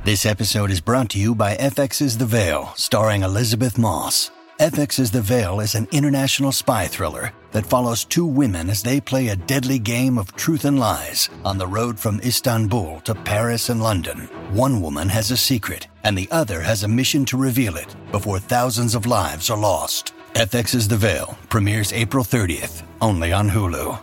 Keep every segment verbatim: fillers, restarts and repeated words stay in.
This episode is brought to you by F X's The Veil, starring Elizabeth Moss. F X's The Veil is an international spy thriller that follows two women as they play a deadly game of truth and lies on the road from Istanbul to Paris and London. One woman has a secret, and the other has a mission to reveal it before thousands of lives are lost. F X's The Veil premieres April thirtieth, only on Hulu.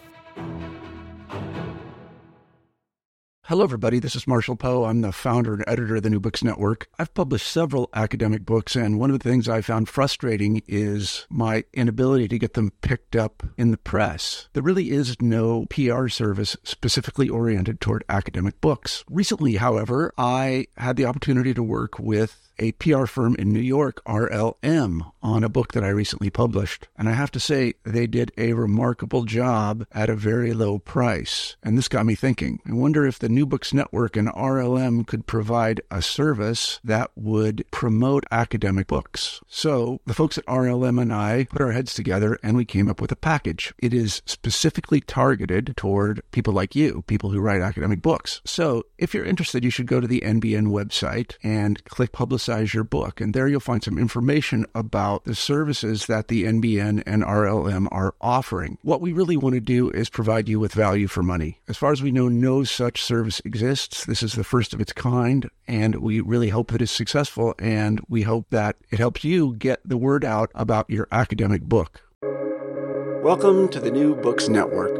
Hello, everybody. This is Marshall Poe. I'm the founder and editor of the New Books Network. I've published several academic books, and one of the things I found frustrating is my inability to get them picked up in the press. There really is no P R service specifically oriented toward academic books. Recently, however, I had the opportunity to work with a P R firm in New York, R L M, on a book that I recently published. And I have to say, they did a remarkable job at a very low price. And this got me thinking. I wonder if the New Books Network and R L M could provide a service that would promote academic books. So the folks at R L M and I put our heads together and we came up with a package. It is specifically targeted toward people like you, people who write academic books. So if you're interested, you should go to the N B N website and click Publicize your book. And there you'll find some information about the services that the N B N and R L M are offering. What we really want to do is provide you with value for money. As far as we know, no such service exists. This is the first of its kind, and we really hope it is successful, and we hope that it helps you get the word out about your academic book. Welcome to the New Books Network.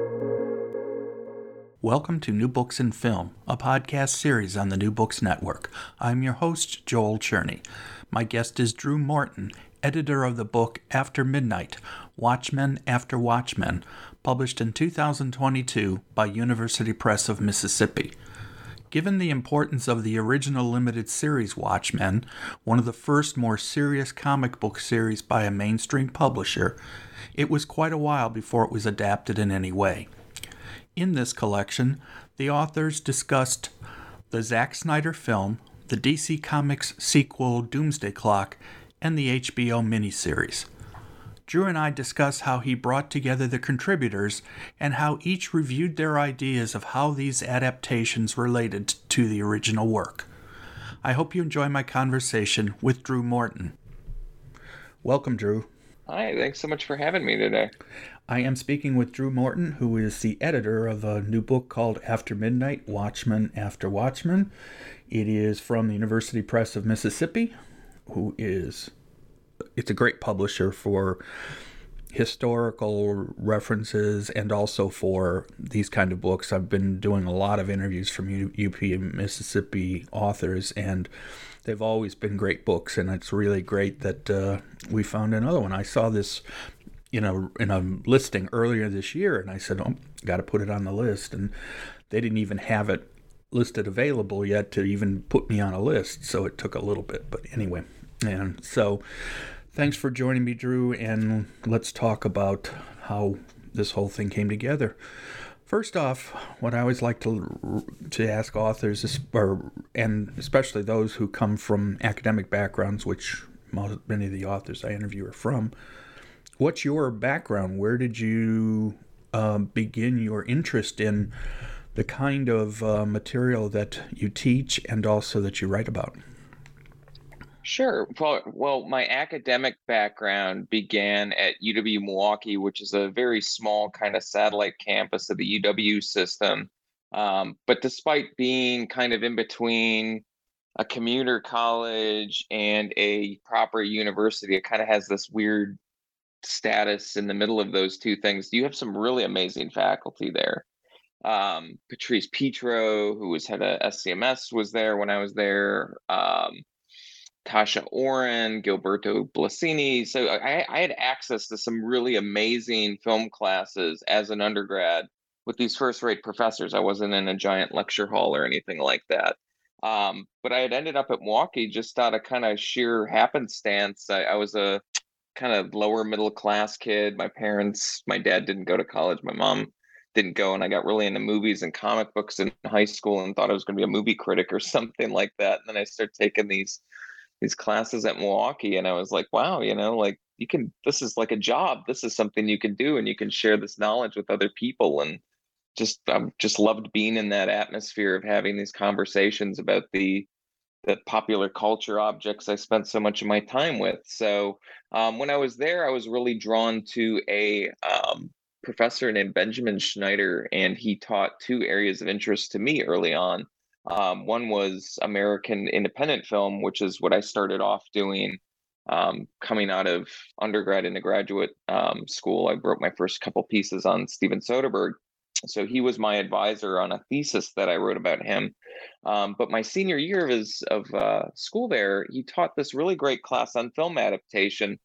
Welcome to New Books in Film, a podcast series on the New Books Network. I'm your host, Joel Cherney. My guest is Drew Morton, editor of the book After Midnight, Watchmen After Watchmen, published in two thousand twenty-two by University Press of Mississippi. Given the importance of the original limited series Watchmen, one of the first more serious comic book series by a mainstream publisher, it was quite a while before it was adapted in any way. In this collection, the authors discussed the Zack Snyder film, the D C Comics sequel Doomsday Clock, and the H B O miniseries. Drew and I discuss how he brought together the contributors and how each reviewed their ideas of how these adaptations related to the original work. I hope you enjoy my conversation with Drew Morton. Welcome, Drew. Hi, thanks so much for having me today. I am speaking with Drew Morton, who is the editor of a new book called After Midnight, Watchmen After Watchmen. It is from the University Press of Mississippi, who is, it's a great publisher for historical references and also for these kind of books. I've been doing a lot of interviews from U P and Mississippi authors, and they've always been great books, and it's really great that uh, we found another one. I saw this in a, in a listing earlier this year, and I said, oh, got to put it on the list, and they didn't even have it listed available yet to even put me on a list, so it took a little bit, but anyway. And so thanks for joining me, Drew, and let's talk about how this whole thing came together. First off, what I always like to to ask authors, is, or and especially those who come from academic backgrounds, which most, many of the authors I interview are from, what's your background? Where did you uh, begin your interest in the kind of uh, material that you teach and also that you write about? Sure. Well, well, my academic background began at U W Milwaukee, which is a very small kind of satellite campus of the U W system. Um, but despite being kind of in between a commuter college and a proper university, it kind of has this weird status in the middle of those two things. You have some really amazing faculty there. Um, Patrice Petro, who was head of S C M S, was there when I was there. Um, Tasha Oren, Gilberto Blasini. So I, I had access to some really amazing film classes as an undergrad with these first-rate professors. I wasn't in a giant lecture hall or anything like that. Um, but I had ended up at Milwaukee just out of kind of sheer happenstance. I, I was a kind of lower middle class kid. My parents, my dad didn't go to college. My mom didn't go. And I got really into movies and comic books in high school and thought I was going to be a movie critic or something like that. And then I started taking these these classes at Milwaukee, and I was like, wow, you know, like you can, this is like a job. This is something you can do, and you can share this knowledge with other people. And just, I've just loved being in that atmosphere of having these conversations about the the popular culture objects I spent so much of my time with. So um, when I was there, I was really drawn to a um, professor named Benjamin Schneider, and he taught two areas of interest to me early on. Um, one was American independent film, which is what I started off doing um, coming out of undergrad into graduate um, school. I wrote my first couple pieces on Steven Soderbergh. So he was my advisor on a thesis that I wrote about him. Um, but my senior year of his of uh, school there, he taught this really great class on film adaptation.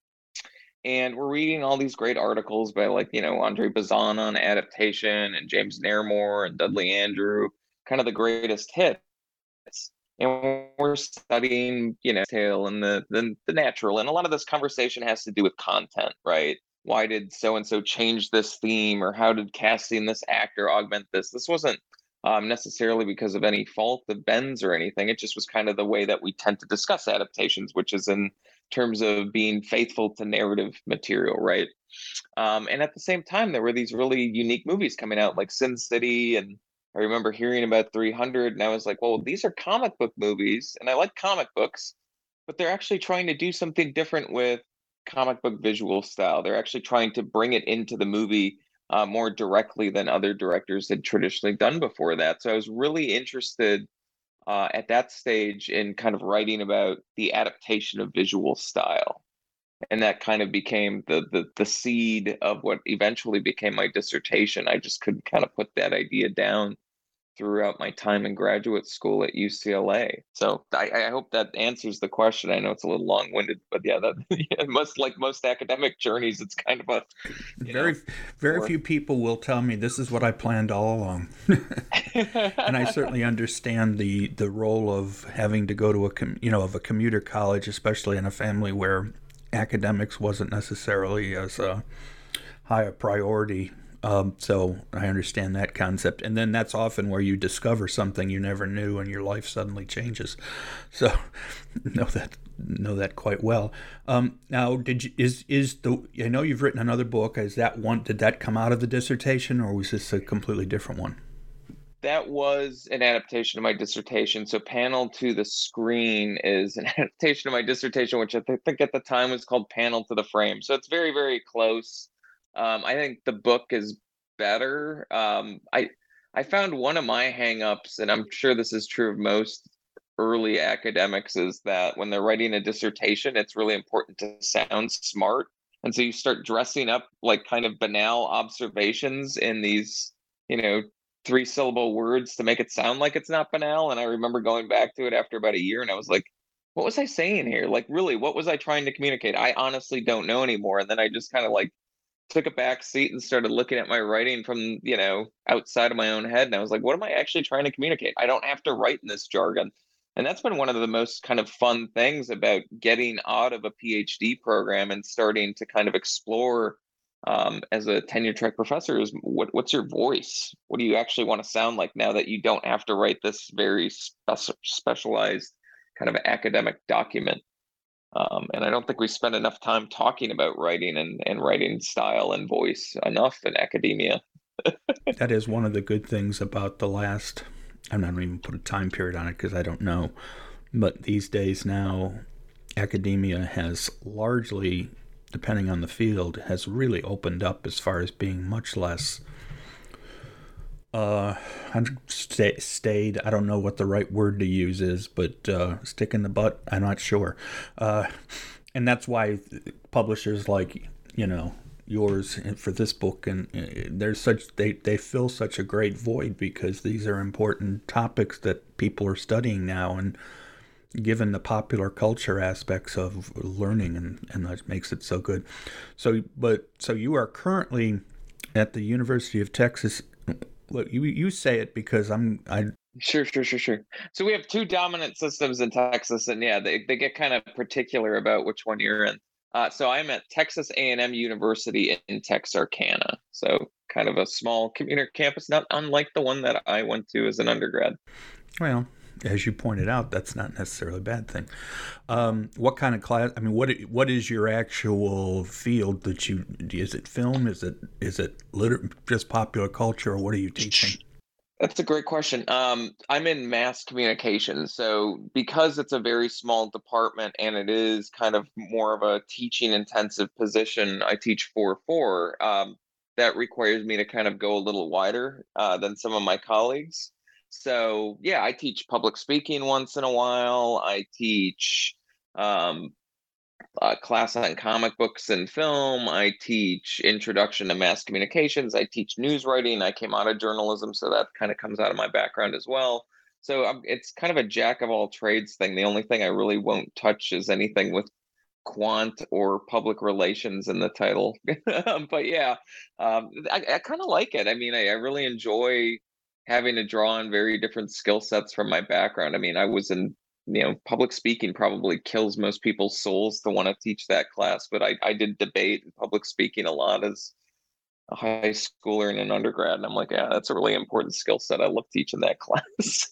And we're reading all these great articles by, like, you know, Andre Bazin on adaptation, and James Nairmore and Dudley Andrew, kind of the greatest hits. And we're studying, you know, tale and the, the the natural, and a lot of this conversation has to do with content, right? Why did so and so change this theme, or how did casting this actor augment this? This wasn't um, necessarily because of any fault of Ben's or anything. It just was kind of the way that we tend to discuss adaptations, which is in terms of being faithful to narrative material, right? Um, and at the same time, there were these really unique movies coming out, like Sin City, and I remember hearing about three hundred, and I was like, well, these are comic book movies, and I like comic books, but they're actually trying to do something different with comic book visual style. They're actually trying to bring it into the movie uh, more directly than other directors had traditionally done before that. So I was really interested uh, at that stage in kind of writing about the adaptation of visual style. And that kind of became the, the the seed of what eventually became my dissertation. I just couldn't kind of put that idea down throughout my time in graduate school at U C L A. So I, I hope that answers the question. I know it's a little long-winded, but yeah, that yeah, most like most academic journeys, it's kind of a very know, very or, few people will tell me this is what I planned all along. And I certainly understand the the role of having to go to a com, you know of a commuter college, especially in a family where academics wasn't necessarily as uh, high a priority. Um, so I understand that concept. And then that's often where you discover something you never knew and your life suddenly changes. So know that know that quite well. Um, now, did you, is is the I know you've written another book. Is that one? Did that come out of the dissertation, or was this a completely different one? That was an adaptation of my dissertation. So Panel to the Screen is an adaptation of my dissertation, which I th- think at the time was called Panel to the Frame. So it's very, very close. Um, I think the book is better. Um, I I found one of my hangups, and I'm sure this is true of most early academics, is that when they're writing a dissertation, it's really important to sound smart. And so you start dressing up like kind of banal observations in these, you know, three syllable words to make it sound like it's not banal. And I remember going back to it after about a year, and I was like, what was I saying here? Like, really, what was I trying to communicate? I honestly don't know anymore. And then I just kind of like took a back seat and started looking at my writing from, you know, outside of my own head. And I was like, what am I actually trying to communicate? I don't have to write in this jargon. And that's been one of the most kind of fun things about getting out of a PhD program and starting to kind of explore um, as a tenure track professor is what, what's your voice? What do you actually want to sound like now that you don't have to write this very spe- specialized kind of academic document? Um, and I don't think we spend enough time talking about writing and, and writing style and voice enough in academia. That is one of the good things about the last, I'm not going to even put a time period on it because I don't know, but these days now, academia has largely, depending on the field, has really opened up as far as being much less Uh, stay, stayed. I don't know what the right word to use is, but uh, stick in the butt. I'm not sure. Uh, and that's why publishers like, you know, yours for this book, and uh, there's such they, they fill such a great void because these are important topics that people are studying now, and given the popular culture aspects of learning, and, and that makes it so good. So, but so you are currently at the University of Texas. Look, you you say it because I'm I. Sure, sure, sure, sure. So we have two dominant systems in Texas, and yeah, they, they get kind of particular about which one you're in. Uh, so I'm at Texas A and M University in Texarkana. So kind of a small commuter campus, not unlike the one that I went to as an undergrad. Well, as you pointed out, that's not necessarily a bad thing. Um, what kind of class? I mean, what what is your actual field that you? Is it film? Is it is it liter- just popular culture, or what are you teaching? That's a great question. Um, I'm in mass communication. So because it's a very small department and it is kind of more of a teaching intensive position, I teach four four. Um, that requires me to kind of go a little wider uh, than some of my colleagues. So yeah, I teach public speaking once in a while. I teach um, uh, class on comic books and film. I teach introduction to mass communications. I teach news writing. I came out of journalism, so that kind of comes out of my background as well. So um, it's kind of a jack of all trades thing. The only thing I really won't touch is anything with quant or public relations in the title. But yeah, um, I, I kind of like it. I mean, I, I really enjoy having to draw on very different skill sets from my background. I mean, I was in, you know, public speaking probably kills most people's souls to want to teach that class, but I, I did debate and public speaking a lot as a high schooler and an undergrad. And I'm like, yeah, that's a really important skill set. I love teaching that class.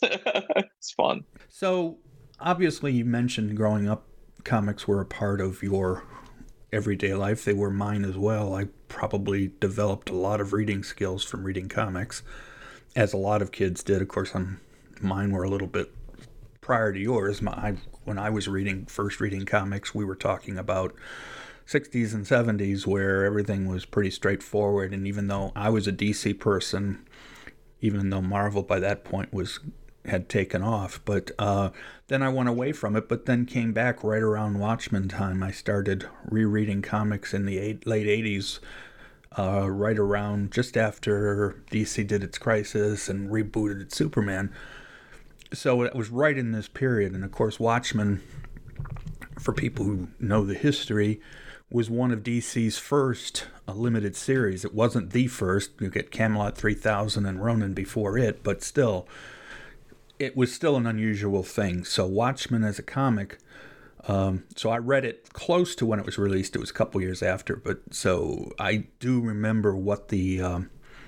It's fun. So obviously you mentioned growing up, comics were a part of your everyday life. They were mine as well. I probably developed a lot of reading skills from reading comics, as a lot of kids did. Of course, I'm, mine were a little bit prior to yours. My, when I was reading, first reading comics, we were talking about sixties and seventies where everything was pretty straightforward. And even though I was a D C person, even though Marvel by that point was had taken off, but uh, then I went away from it, but then came back right around Watchmen time. I started rereading comics in the eight, late eighties, uh, right around just after D C did its Crisis and rebooted its Superman. So it was right in this period. And of course, Watchmen, for people who know the history, was one of D C's first uh, limited series. It wasn't the first. You get Camelot three thousand and Ronin before it, but still, it was still an unusual thing. So Watchmen as a comic, um, so I read it close to when it was released. It was a couple years after, but so I do remember what the, um,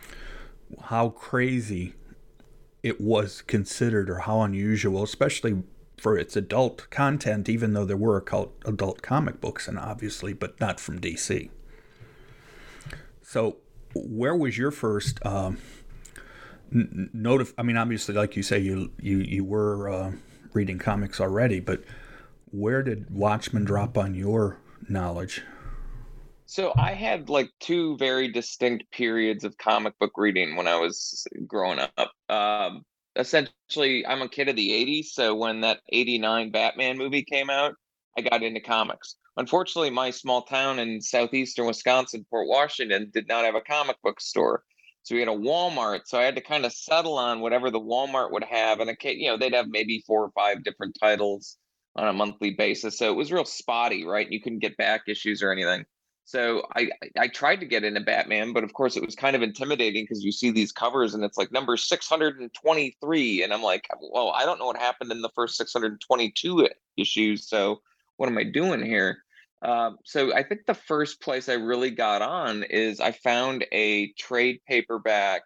how crazy it was considered, or how unusual, especially for its adult content, even though there were adult comic books, and obviously, but not from D C. So where was your first um, notif- I mean, obviously, like you say, you you, you were uh, reading comics already, but where did Watchmen drop on your knowledge? So I had like two very distinct periods of comic book reading when I was growing up. Um, essentially, I'm a kid of the eighties, so when that eighty-nine Batman movie came out, I got into comics. Unfortunately, my small town in southeastern Wisconsin, Port Washington, did not have a comic book store. So we had a Walmart, so I had to kind of settle on whatever the Walmart would have, and a, you know, they'd have maybe four or five different titles on a monthly basis. So it was real spotty, right? You couldn't get back issues or anything. So I I tried to get into Batman, but of course it was kind of intimidating because you see these covers and it's like number six hundred twenty-three, and I'm like, well, I don't know what happened in the first six hundred twenty-two issues, so what am I doing here? Um, so I think the first place I really got on is I found a trade paperback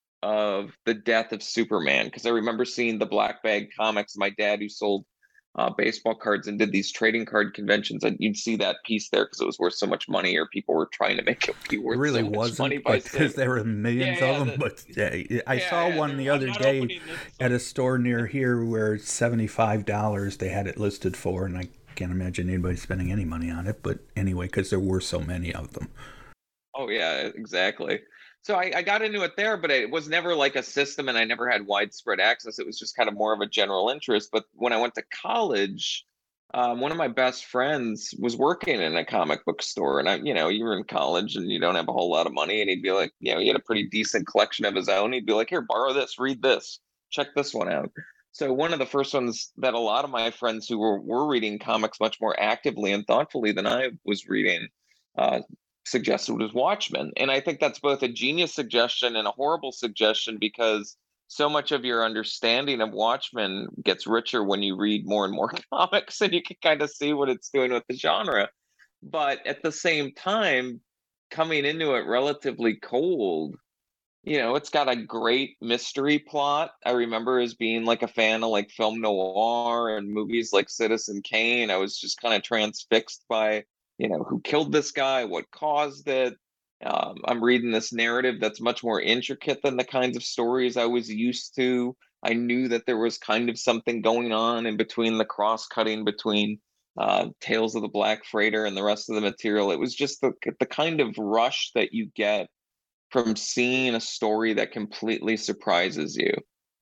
of The Death of Superman, because I remember seeing the Black Bag Comics. My dad, who sold uh, baseball cards and did these trading card conventions, and you'd see that piece there because it was worth so much money, or people were trying to make it be worth It really so much wasn't, money by because there were millions yeah, yeah, of them. the, But yeah, I yeah, saw yeah, one the I'm other not day opening this, at a store near here where it's seventy-five dollars they had it listed for, and I can't imagine anybody spending any money on it. But anyway, because there were so many of them. Oh yeah, exactly. So I, I got into it there, but it was never like a system, and I never had widespread access. It was just kind of more of a general interest. But when I went to college, um, one of my best friends was working in a comic book store, and I, you know, you were in college and you don't have a whole lot of money, and he'd be like, you know, he had a pretty decent collection of his own. He'd be like, here, borrow this, read this, check this one out. So one of the first ones that a lot of my friends who were, were reading comics much more actively and thoughtfully than I was reading uh, suggested was Watchmen. And I think that's both a genius suggestion and a horrible suggestion, because so much of your understanding of Watchmen gets richer when you read more and more comics, and you can kind of see what it's doing with the genre. But at the same time, coming into it relatively cold, you know, it's got a great mystery plot. I remember as being like a fan of like film noir and movies like Citizen Kane. I was just kind of transfixed by, you know, who killed this guy, what caused it. Um, I'm reading this narrative that's much more intricate than the kinds of stories I was used to. I knew that there was kind of something going on in between the cross cutting between uh, Tales of the Black Freighter and the rest of the material. It was just the the kind of rush that you get from seeing a story that completely surprises you.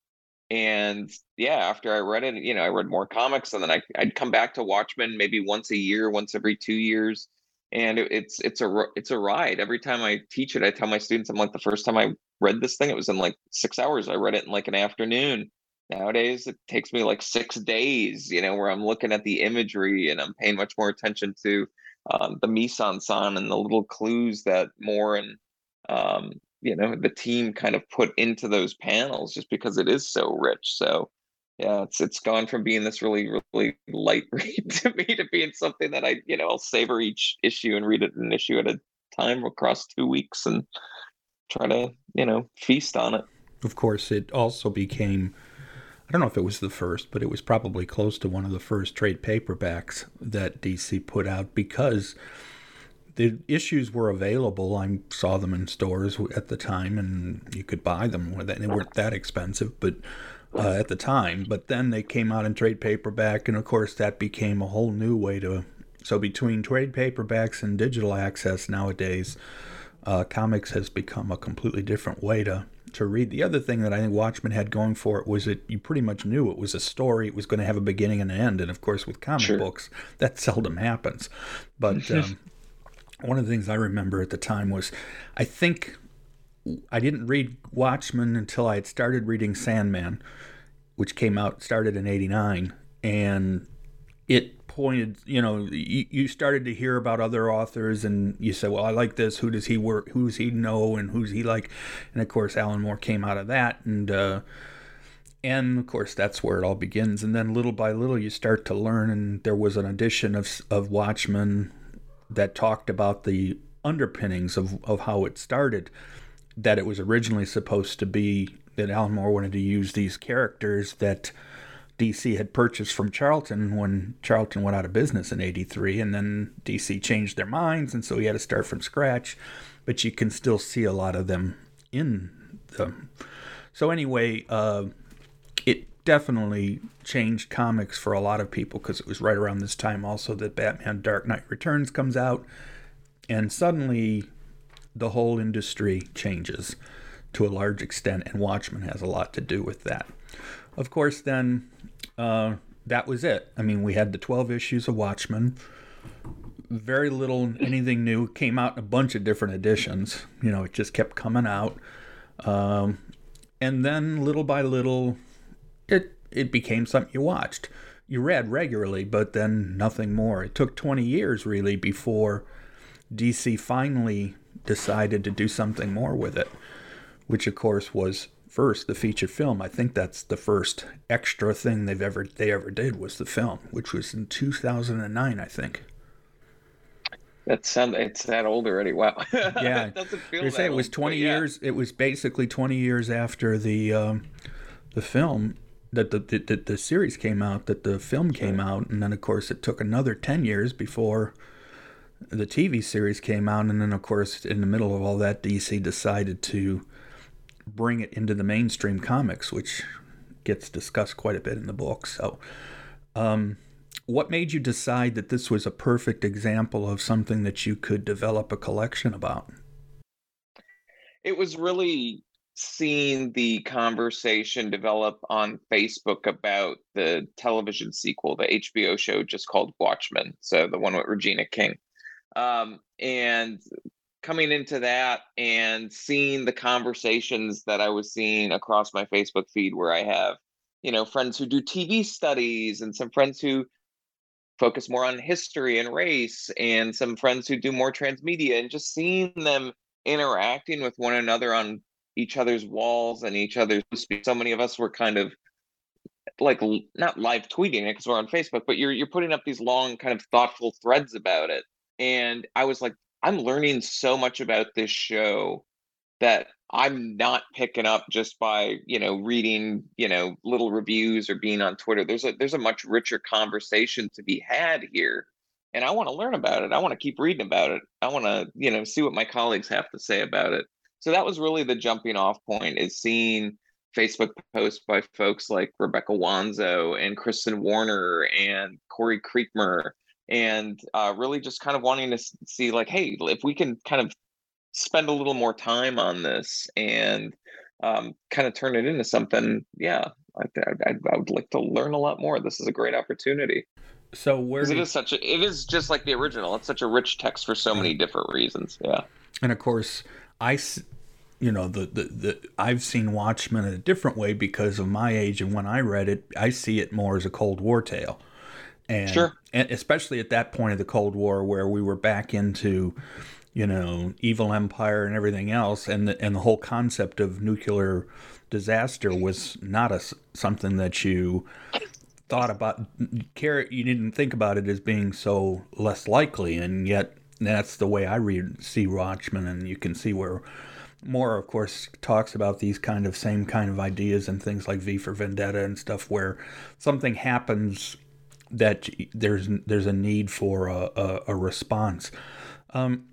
And yeah, after I read it, you know, I read more comics, and then I, I'd come back to Watchmen maybe once a year, once every two years. And it, it's it's a ri- it's a ride. Every time I teach it, I tell my students, I'm like, the first time I read this thing, it was in like six hours. I read it in like an afternoon. Nowadays, it takes me like six days, you know, where I'm looking at the imagery and I'm paying much more attention to um, the mise en scène and the little clues that Moore and um, you know the team kind of put into those panels, just because it is so rich. So yeah, it's it's gone from being this really really light read to me to being something that I you know I'll savor each issue and read it an issue at a time across two weeks and try to you know feast on it. Of course, it also became, I don't know if it was the first, but it was probably close to one of the first trade paperbacks that D C put out, because the issues were available. I saw them in stores at the time, and you could buy them. They weren't that expensive, but uh, at the time. But then they came out in trade paperback, and of course that became a whole new way to. So between trade paperbacks and digital access nowadays, uh, comics has become a completely different way to to read. The other thing that I think Watchmen had going for it was that you pretty much knew it was a story. It was going to have a beginning and an end, and of course with comic Sure. books that seldom happens. But um, one of the things I remember at the time was, I think I didn't read Watchmen until I had started reading Sandman, which came out, started in eighty-nine, and it pointed, you know, you, you started to hear about other authors, and you said, well, I like this, who does he work, who does he know, and who's he like? And of course, Alan Moore came out of that, and uh, and of course, that's where it all begins. And then little by little, you start to learn, and there was an edition of, of Watchmen that talked about the underpinnings of, of how it started, that it was originally supposed to be that Alan Moore wanted to use these characters that D C had purchased from Charlton when Charlton went out of business in eighty-three, and then D C changed their minds, and so he had to start from scratch, but you can still see a lot of them in them. So anyway, uh, it definitely changed comics for a lot of people, because it was right around this time also that Batman Dark Knight Returns comes out, and suddenly the whole industry changes to a large extent, and Watchmen has a lot to do with that. Of course, then uh, that was it. I mean, we had the twelve issues of Watchmen. Very little anything new. Came out in a bunch of different editions. You know, it just kept coming out. Um, and then little by little, it it became something you watched. You read regularly, but then nothing more. It took twenty years, really, before D C finally decided to do something more with it, which, of course, was first the feature film. I think that's the first extra thing they've ever they ever did, was the film, which was in two thousand nine, I think. That sound it's that old already. Wow. Yeah, It doesn't feel they that say it was old, twenty but yeah. years. It was basically twenty years after the um, the film that the, the the series came out, that the film came out, and then of course it took another ten years before the T V series came out, and then of course in the middle of all that, D C decided to bring it into the mainstream comics, which gets discussed quite a bit in the book. So, um, what made you decide that this was a perfect example of something that you could develop a collection about? It was really seeing the conversation develop on Facebook about the television sequel, the H B O show just called Watchmen. So the one with Regina King. Um, and coming into that and seeing the conversations that I was seeing across my Facebook feed, where I have, you know, friends who do T V studies and some friends who focus more on history and race and some friends who do more transmedia, and just seeing them interacting with one another on each other's walls and each other's speak. So many of us were kind of like not live tweeting it because we're on Facebook, but you're you're putting up these long kind of thoughtful threads about it. And I was like, I'm learning so much about this show that I'm not picking up just by, you know, reading, you know, little reviews or being on Twitter. There's a there's a much richer conversation to be had here. and I want to learn about it. I want to keep reading about it. I want to, you know, see what my colleagues have to say about it. So that was really the jumping off point, is seeing Facebook posts by folks like Rebecca Wanzo and Kristen Warner and Corey Creekmer, and uh, really just kind of wanting to see like, hey, if we can kind of spend a little more time on this and um, kind of turn it into something, yeah, I, I, I would like to learn a lot more. This is a great opportunity. So where it is such a, it is just like the original. It's such a rich text for so many different reasons. Yeah. And of course, I, you know, the, the, the I've seen Watchmen in a different way because of my age, and when I read it, I see it more as a Cold War tale. And, sure. And especially at that point of the Cold War where we were back into, you know, evil empire and everything else, and the, and the whole concept of nuclear disaster was not a, something that you thought about, care, you didn't think about it as being so less likely, and yet that's the way I read see Watchmen, and you can see where Moore, of course, talks about these kind of same kind of ideas and things like V for Vendetta and stuff, where something happens that there's there's a need for a, a, a response. Um,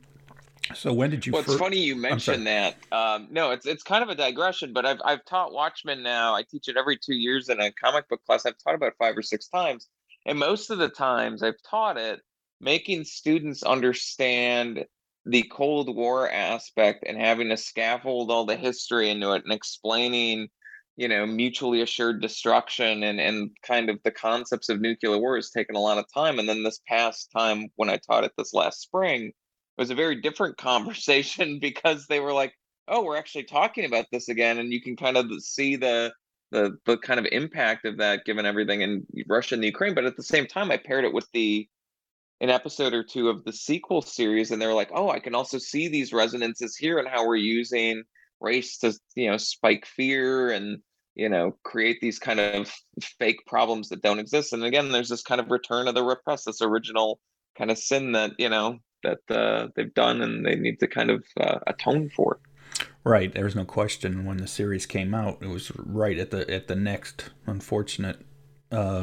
so when did you? Well, it's fir- funny you mentioned that. Um, no, it's it's kind of a digression, but I've I've taught Watchmen now. I teach it every two years in a comic book class. I've taught about five or six times, and most of the times I've taught it making students understand the Cold War aspect and having to scaffold all the history into it and explaining, you know, mutually assured destruction and, and kind of the concepts of nuclear war has taken a lot of time. And then this past time when I taught it this last spring, it was a very different conversation because they were like, oh, we're actually talking about this again. And you can kind of see the the the kind of impact of that given everything in Russia and the Ukraine. But at the same time, I paired it with the an episode or two of the sequel series, and they're like, oh, I can also see these resonances here and how we're using race to, you know, spike fear and, you know, create these kind of fake problems that don't exist. And again, there's this kind of return of the repressed, this original kind of sin that, you know, that uh, they've done and they need to kind of uh, atone for. Right. There's no question when the series came out, it was right at the at the next unfortunate uh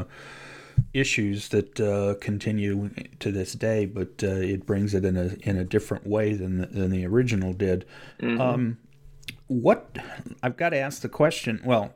issues that uh, continue to this day, but uh, it brings it in a in a different way than the, than the original did. Mm-hmm. Um, what I've got to ask the question. Well,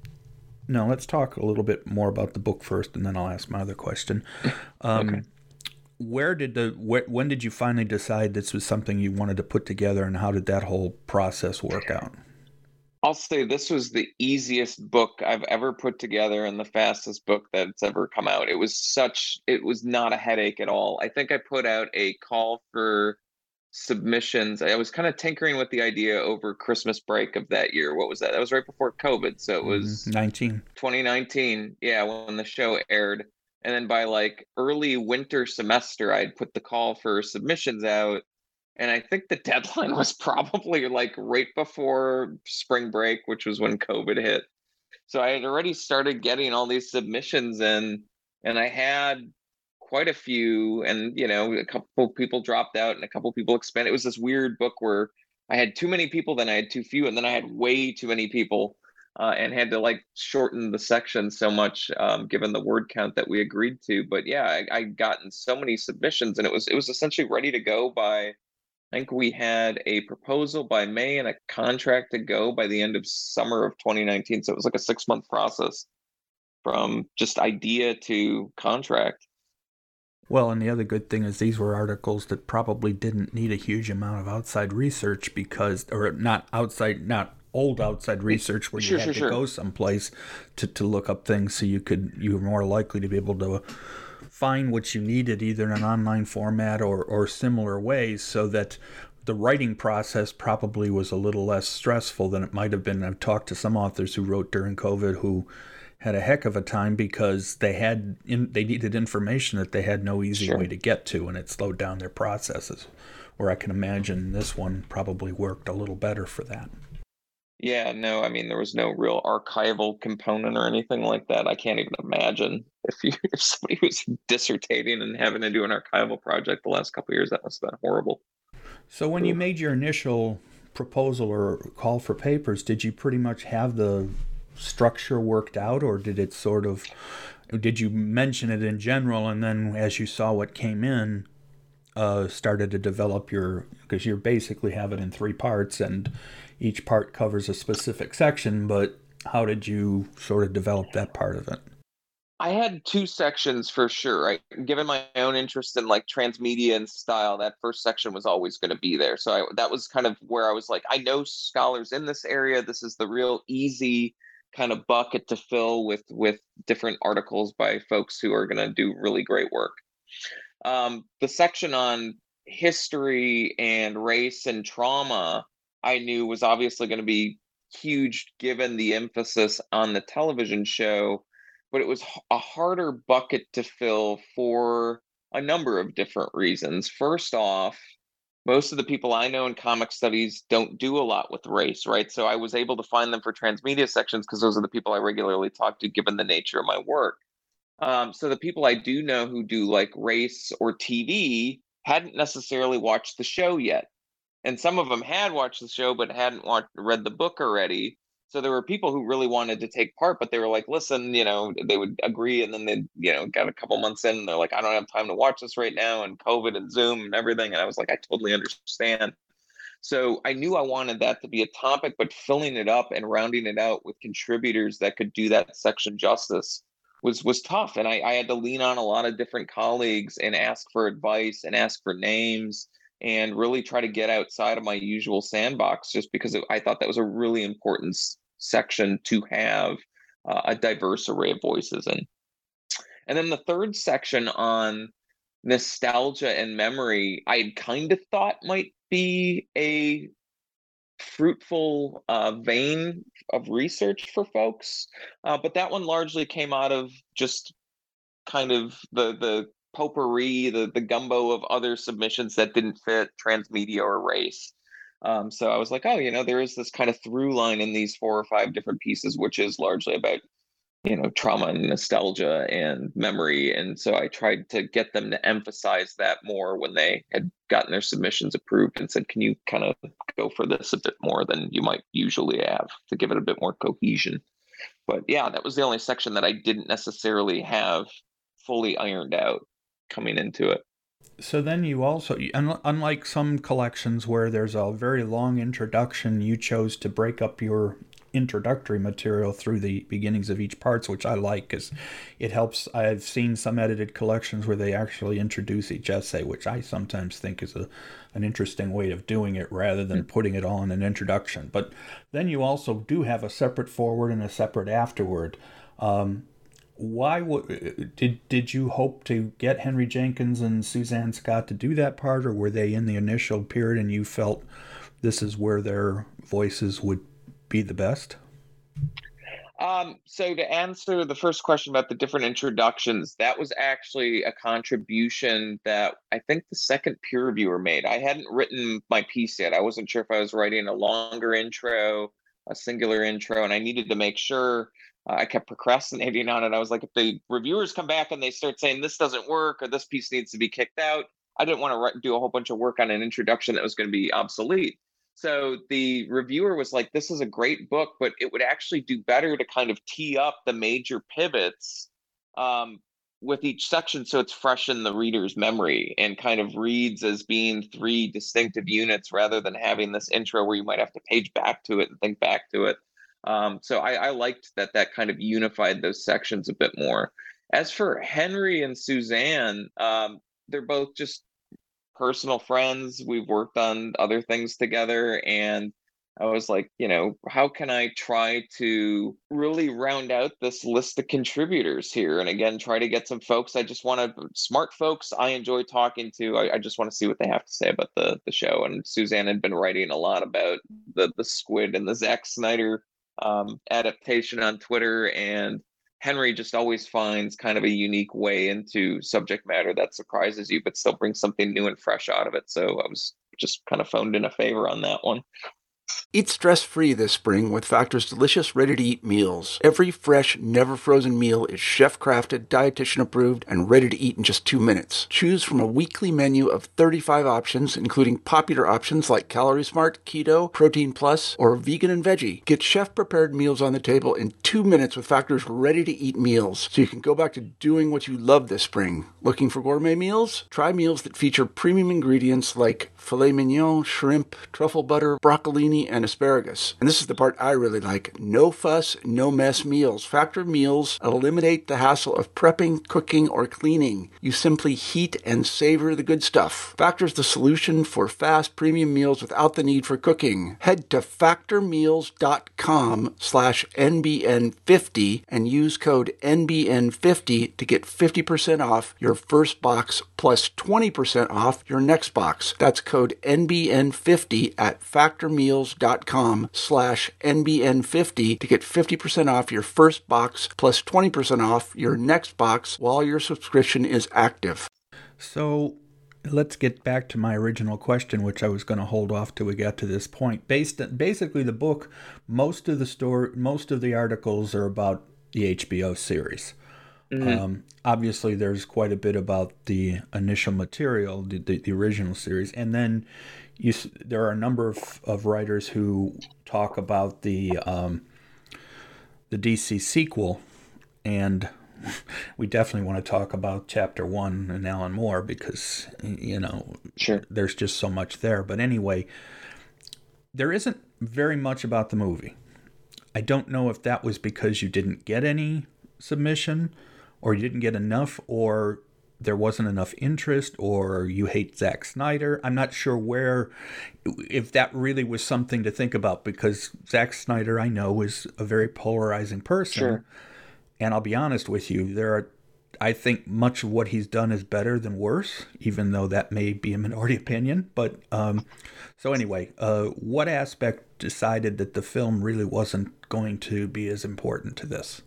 no, let's talk a little bit more about the book first, and then I'll ask my other question. Um, okay. Where did the where, when did you finally decide this was something you wanted to put together, and how did that whole process work out? I'll say this was the easiest book I've ever put together and the fastest book that's ever come out. It was such, it was not a headache at all. I think I put out a call for submissions. I was kind of tinkering with the idea over Christmas break of that year. What was that? That was right before COVID. So it was nineteen twenty nineteen. Yeah, when the show aired. And then by like early winter semester, I'd put the call for submissions out. And I think the deadline was probably like right before spring break, which was when COVID hit. So I had already started getting all these submissions in, and I had quite a few, and, you know, a couple people dropped out and a couple people expanded. It was this weird book where I had too many people, then I had too few, and then I had way too many people uh, and had to like shorten the section so much um, given the word count that we agreed to. But yeah, I, I gotten so many submissions, and it was it was essentially ready to go by, I think we had a proposal by May and a contract to go by the end of summer of twenty nineteen. So it was like a six month process from just idea to contract. Well, and the other good thing is these were articles that probably didn't need a huge amount of outside research because, or not outside, not old outside research where you sure, had sure, to sure. go someplace to, to look up things so you could, you were more likely to be able to find what you needed either in an online format or, or similar ways, so that the writing process probably was a little less stressful than it might have been. I've talked to some authors who wrote during COVID who had a heck of a time because they had in, they needed information that they had no easy sure. way to get to, and it slowed down their processes. Where I can imagine this one probably worked a little better for that. Yeah, no, I mean, there was no real archival component or anything like that. I can't even imagine if you if somebody was dissertating and having to do an archival project the last couple of years, that must have been horrible. So when Ooh. you made your initial proposal or call for papers, did you pretty much have the structure worked out, or did it sort of did you mention it in general, and then as you saw what came in, uh, started to develop your, because you basically have it in three parts, and each part covers a specific section, but how did you sort of develop that part of it? I had two sections for sure. Right? Given my own interest in like transmedia and style, that first section was always going to be there. So I, that was kind of where I was like, I know scholars in this area. This is the real easy kind of bucket to fill with with different articles by folks who are going to do really great work. Um, the section on history and race and trauma, I knew was obviously going to be huge given the emphasis on the television show, but it was a harder bucket to fill for a number of different reasons. First off, most of the people I know in comic studies don't do a lot with race, right? So I was able to find them for transmedia sections because those are the people I regularly talk to, given the nature of my work. Um, so the people I do know who do like race or T V hadn't necessarily watched the show yet. And some of them had watched the show but hadn't watched, read the book already. So there were people who really wanted to take part, but they were like, listen, you know, they would agree. And then they, you know, got a couple months in and they're like, I don't have time to watch this right now. And COVID and Zoom and everything. And I was like, I totally understand. So I knew I wanted that to be a topic, but filling it up and rounding it out with contributors that could do that section justice was was tough. And I, I had to lean on a lot of different colleagues and ask for advice and ask for names and really try to get outside of my usual sandbox, just because it, I thought that was a really important s- section to have uh, a diverse array of voices in. And then the third section on nostalgia and memory, I kind of thought might be a fruitful uh, vein of research for folks, uh, but that one largely came out of just kind of the the potpourri, the the gumbo of other submissions that didn't fit transmedia or race. Um, so I was like, oh, you know, there is this kind of through line in these four or five different pieces, which is largely about, you know, trauma and nostalgia and memory. And so I tried to get them to emphasize that more when they had gotten their submissions approved and said, can you kind of go for this a bit more than you might usually have to give it a bit more cohesion. But yeah, that was the only section that I didn't necessarily have fully ironed out coming into it. So then you also, unlike some collections where there's a very long introduction, you chose to break up your introductory material through the beginnings of each parts, which I like because it helps. I've seen some edited collections where they actually introduce each essay, which I sometimes think is a an interesting way of doing it rather than putting it all in an introduction. But then you also do have a separate forward and a separate afterword. Um, why would did did you hope to get Henry Jenkins and Suzanne Scott to do that part, or were they in the initial period and you felt this is where their voices would be the best? Um, so to answer the first question about the different introductions, that was actually a contribution that I think the second peer reviewer made. I hadn't written my piece yet. I wasn't sure if I was writing a longer intro, a singular intro, and I needed to make sure. Uh, I kept procrastinating on it. I was like, if the reviewers come back and they start saying this doesn't work or this piece needs to be kicked out, I didn't want to write, do a whole bunch of work on an introduction that was going to be obsolete. So the reviewer was like, this is a great book, but it would actually do better to kind of tee up the major pivots um, with each section so it's fresh in the reader's memory and kind of reads as being three distinctive units rather than having this intro where you might have to page back to it and think back to it. Um, so I, I liked that that kind of unified those sections a bit more. As for Henry and Suzanne, um, they're both just personal friends. We've worked on other things together, and I was like, you know, how can I try to really round out this list of contributors here? And again, try to get some folks I just want to, smart folks I enjoy talking to. I, I just want to see what they have to say about the the show. And Suzanne had been writing a lot about the the Squid and the Zack Snyder um, adaptation on Twitter, and Henry just always finds kind of a unique way into subject matter that surprises you, but still brings something new and fresh out of it. So I was just kind of phoned in a favor on that one. Eat stress-free this spring with Factor's delicious, ready-to-eat meals. Every fresh, never-frozen meal is chef-crafted, dietitian-approved, and ready to eat in just two minutes. Choose from a weekly menu of thirty-five options, including popular options like Calorie Smart, Keto, Protein Plus, or Vegan and Veggie. Get chef-prepared meals on the table in two minutes with Factor's ready-to-eat meals, so you can go back to doing what you love this spring. Looking for gourmet meals? Try meals that feature premium ingredients like filet mignon, shrimp, truffle butter, broccolini, and asparagus. And this is the part I really like. No fuss, no mess meals. Factor meals eliminate the hassle of prepping, cooking, or cleaning. You simply heat and savor the good stuff. Factor's the solution for fast premium meals without the need for cooking. Head to factormeals.com slash NBN50 and use code N B N fifty to get fifty percent off your first box plus twenty percent off your next box. That's code N B N fifty at factormeals.com slash N B N fifty to get fifty percent off your first box plus twenty percent off your next box while your subscription is active. So let's get back to my original question, which I was going to hold off till we got to this point. Based, basically, the book, most of the story, most of the articles are about the H B O series. Mm-hmm. Um, obviously, there's quite a bit about the initial material, the, the, the original series, and then you, there are a number of, of writers who talk about the um, the D C sequel, and we definitely want to talk about Chapter One and Alan Moore because you know sure. there's just so much there. But anyway, there isn't very much about the movie. I don't know if that was because you didn't get any submission, or you didn't get enough, or there wasn't enough interest, or you hate Zack Snyder. I'm not sure where, if that really was something to think about, because Zack Snyder, I know, is a very polarizing person. Sure. And I'll be honest with you, there are, I think much of what he's done is better than worse, even though that may be a minority opinion. But um, so anyway, uh, what aspect decided that the film really wasn't going to be as important to this?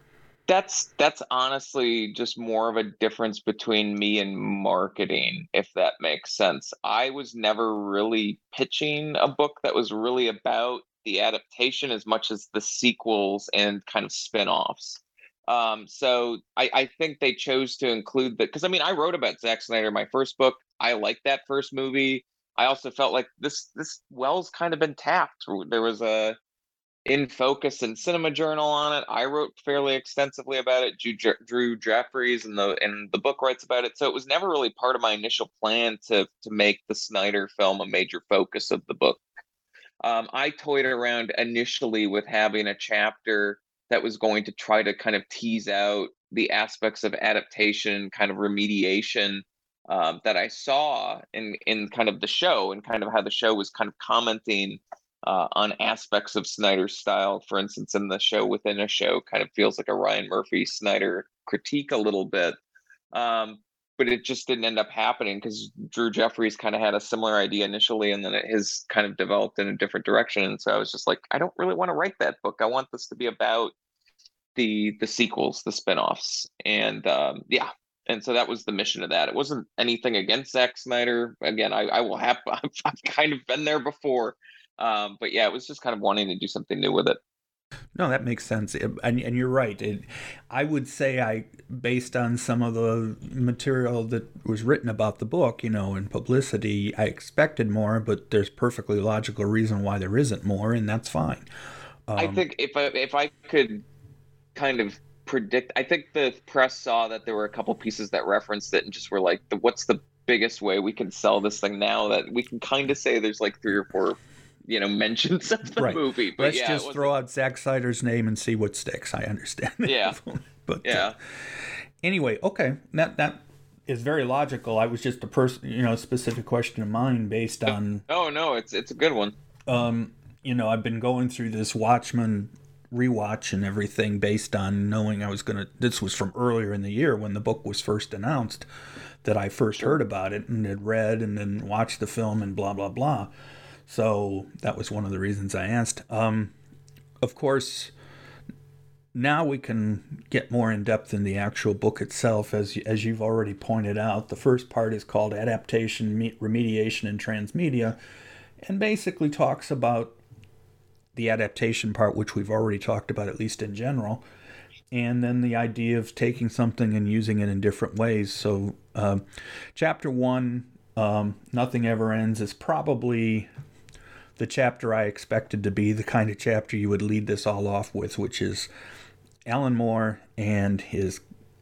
That's that's honestly just more of a difference between me and marketing, if that makes sense. I was never really pitching a book that was really about the adaptation as much as the sequels and kind of spin-offs. Um, so I, I think they chose to include that because I mean I wrote about Zack Snyder in my first book. I liked that first movie. I also felt like this this well's kind of been tapped. There was a In Focus and Cinema Journal on it. I wrote fairly extensively about it. Drew, Drew Jeffries and the and the book writes about it. So it was never really part of my initial plan to to make the Snyder film a major focus of the book. Um, I toyed around initially with having a chapter that was going to try to kind of tease out the aspects of adaptation, kind of remediation um, that I saw in in kind of the show and kind of how the show was kind of commenting Uh, on aspects of Snyder's style. For instance, in the show within a show kind of feels like a Ryan Murphy Snyder critique a little bit. Um, but it just didn't end up happening because Drew Jeffries kind of had a similar idea initially, and then it has kind of developed in a different direction. And so I was just like, I don't really want to write that book. I want this to be about the the sequels, the spinoffs. And um, yeah. And so that was the mission of that. It wasn't anything against Zack Snyder. Again, I, I will have, I've, I've kind of been there before. Um, but yeah, it was just kind of wanting to do something new with it. No, that makes sense. It, and, and you're right. It, I would say I, based on some of the material that was written about the book, you know, in publicity, I expected more, but there's perfectly logical reason why there isn't more, and that's fine. Um, I think if I, if I could kind of predict, I think the press saw that there were a couple pieces that referenced it and just were like, the, what's the biggest way we can sell this thing now that we can kind of say there's like three or four you know, mentions of the right. movie. But Let's yeah, just throw out Zack Snyder's name and see what sticks. I understand. Yeah. but yeah. Uh, anyway, okay. That that is very logical. I was just a person, you know, specific question of mine based on. Oh no, it's it's a good one. Um, you know, I've been going through this Watchmen rewatch and everything based on knowing I was gonna. This was from earlier in the year when the book was first announced, that I first heard about it and had read and then watched the film and blah blah blah. So that was one of the reasons I asked. Um, of course, now we can get more in depth in the actual book itself, as as you've already pointed out. The first part is called Adaptation, Remediation, and Transmedia, and basically talks about the adaptation part, which we've already talked about, at least in general, and then the idea of taking something and using it in different ways. So um, chapter one, um, Nothing Ever Ends, is probably the chapter I expected to be the kind of chapter you would lead this all off with, which is Alan Moore and his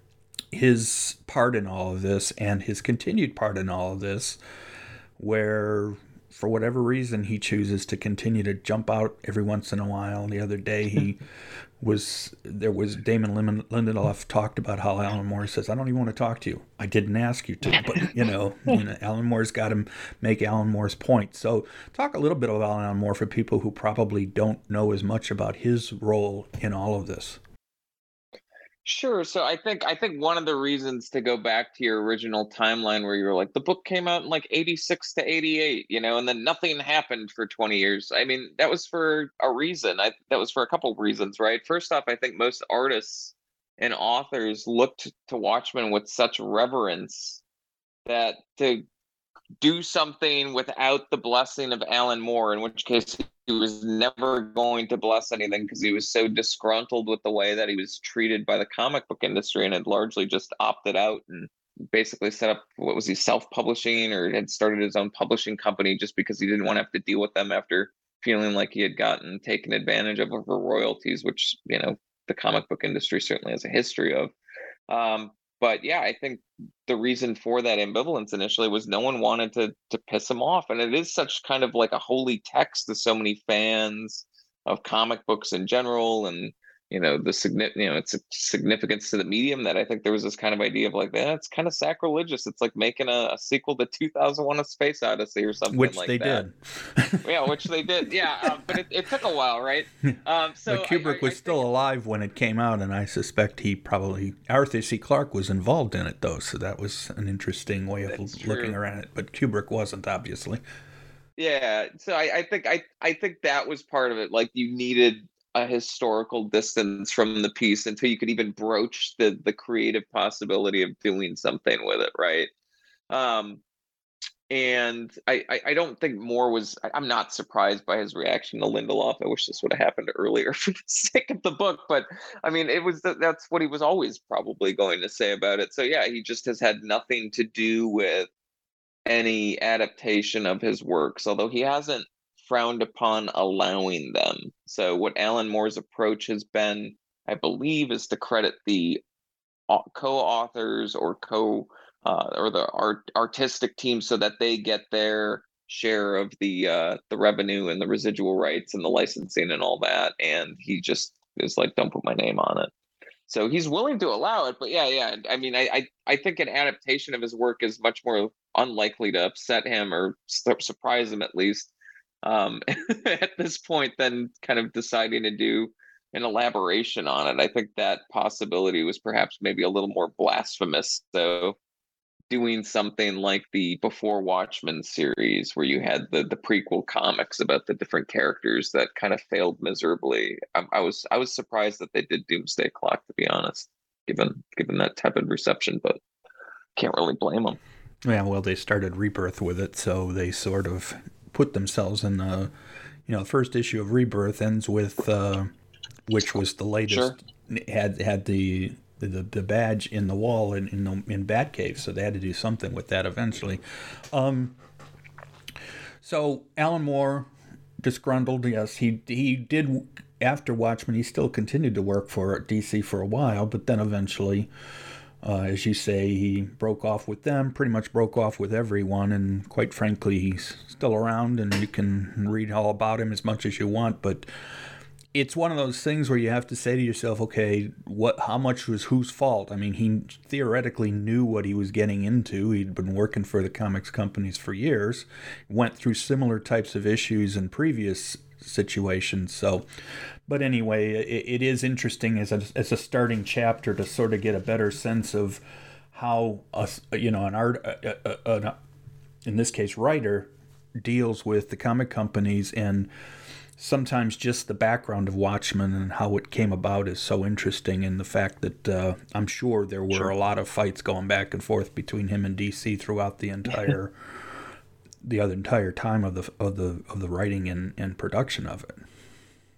his part in all of this and his continued part in all of this, where for whatever reason he chooses to continue to jump out every once in a while. The other day he was there was Damon Lindelof talked about how Alan Moore says, "I don't even want to talk to you. I didn't ask you to." But you know, you know Alan Moore's got to make Alan Moore's point. So talk a little bit about Alan Moore for people who probably don't know as much about his role in all of this. Sure. So I think I think one of the reasons to go back to your original timeline where you were like, the book came out in like eighty-six to eighty-eight, you know, and then nothing happened for twenty years. I mean, that was for a reason. I that was for a couple of reasons, right? First off, I think most artists and authors looked to Watchmen with such reverence that to do something without the blessing of Alan Moore, in which case he was never going to bless anything because he was so disgruntled with the way that he was treated by the comic book industry and had largely just opted out and basically set up, what was he, self-publishing, or had started his own publishing company just because he didn't want to have to deal with them after feeling like he had gotten taken advantage of over royalties, which, you know, the comic book industry certainly has a history of. Um, But yeah, I think the reason for that ambivalence initially was no one wanted to to piss him off. And it is such kind of like a holy text to so many fans of comic books in general, and, you know, the significant, you know, its significance to the medium, that I think there was this kind of idea of like, eh, it's kind of sacrilegious. It's like making a, a sequel to two thousand one: A Space Odyssey or something which like they that. did. Yeah, which they did. Yeah, um, but it, it took a while, right? Um, so but Kubrick I, I, was I still think... alive when it came out, and I suspect he probably Arthur C. Clarke was involved in it, though. So that was an interesting way of That's looking true. around it. But Kubrick wasn't, obviously. Yeah, so I, I think I, I think that was part of it. Like, you needed a historical distance from the piece until you could even broach the the creative possibility of doing something with it, right? Um, and I, I, I don't think Moore was. I, I'm not surprised by his reaction to Lindelof. I wish this would have happened earlier for the sake of the book, but I mean, it was that's what he was always probably going to say about it. So yeah, he just has had nothing to do with any adaptation of his works, although he hasn't frowned upon allowing them. So what Alan Moore's approach has been, I believe, is to credit the co-authors or co uh, or the art artistic team so that they get their share of the uh, the revenue and the residual rights and the licensing and all that. And he just is like, don't put my name on it. So he's willing to allow it, but yeah, yeah. I mean, I, I, I think an adaptation of his work is much more unlikely to upset him or su- surprise him, at least, um, at this point, than kind of deciding to do an elaboration on it. I think that possibility was perhaps maybe a little more blasphemous. So doing something like the Before Watchmen series, where you had the the prequel comics about the different characters that kind of failed miserably. I, I was I was surprised that they did Doomsday Clock, to be honest, given given that tepid reception, but can't really blame them. Yeah, well, they started Rebirth with it, so they sort of put themselves in the, you know, the first issue of Rebirth ends with, uh, which was the latest, sure. had had the the the badge in the wall in in, the, in Batcave, so they had to do something with that eventually. Um, so Alan Moore, disgruntled, yes, he he did after Watchmen. He still continued to work for D C for a while, but then eventually, uh, as you say, he broke off with them. Pretty much broke off with everyone, and quite frankly, he's still around, and you can read all about him as much as you want, but it's one of those things where you have to say to yourself, okay, what? How much was whose fault? I mean, he theoretically knew what he was getting into. He'd been working for the comics companies for years, went through similar types of issues in previous situations. So, but anyway, it, it is interesting as a, as a starting chapter to sort of get a better sense of how, a, you know, an art, a, a, a, in this case, writer, deals with the comic companies, and sometimes just the background of Watchmen and how it came about is so interesting, and the fact that uh, I'm sure there were sure. a lot of fights going back and forth between him and D C throughout the entire the other entire time of the of the of the writing and, and production of it.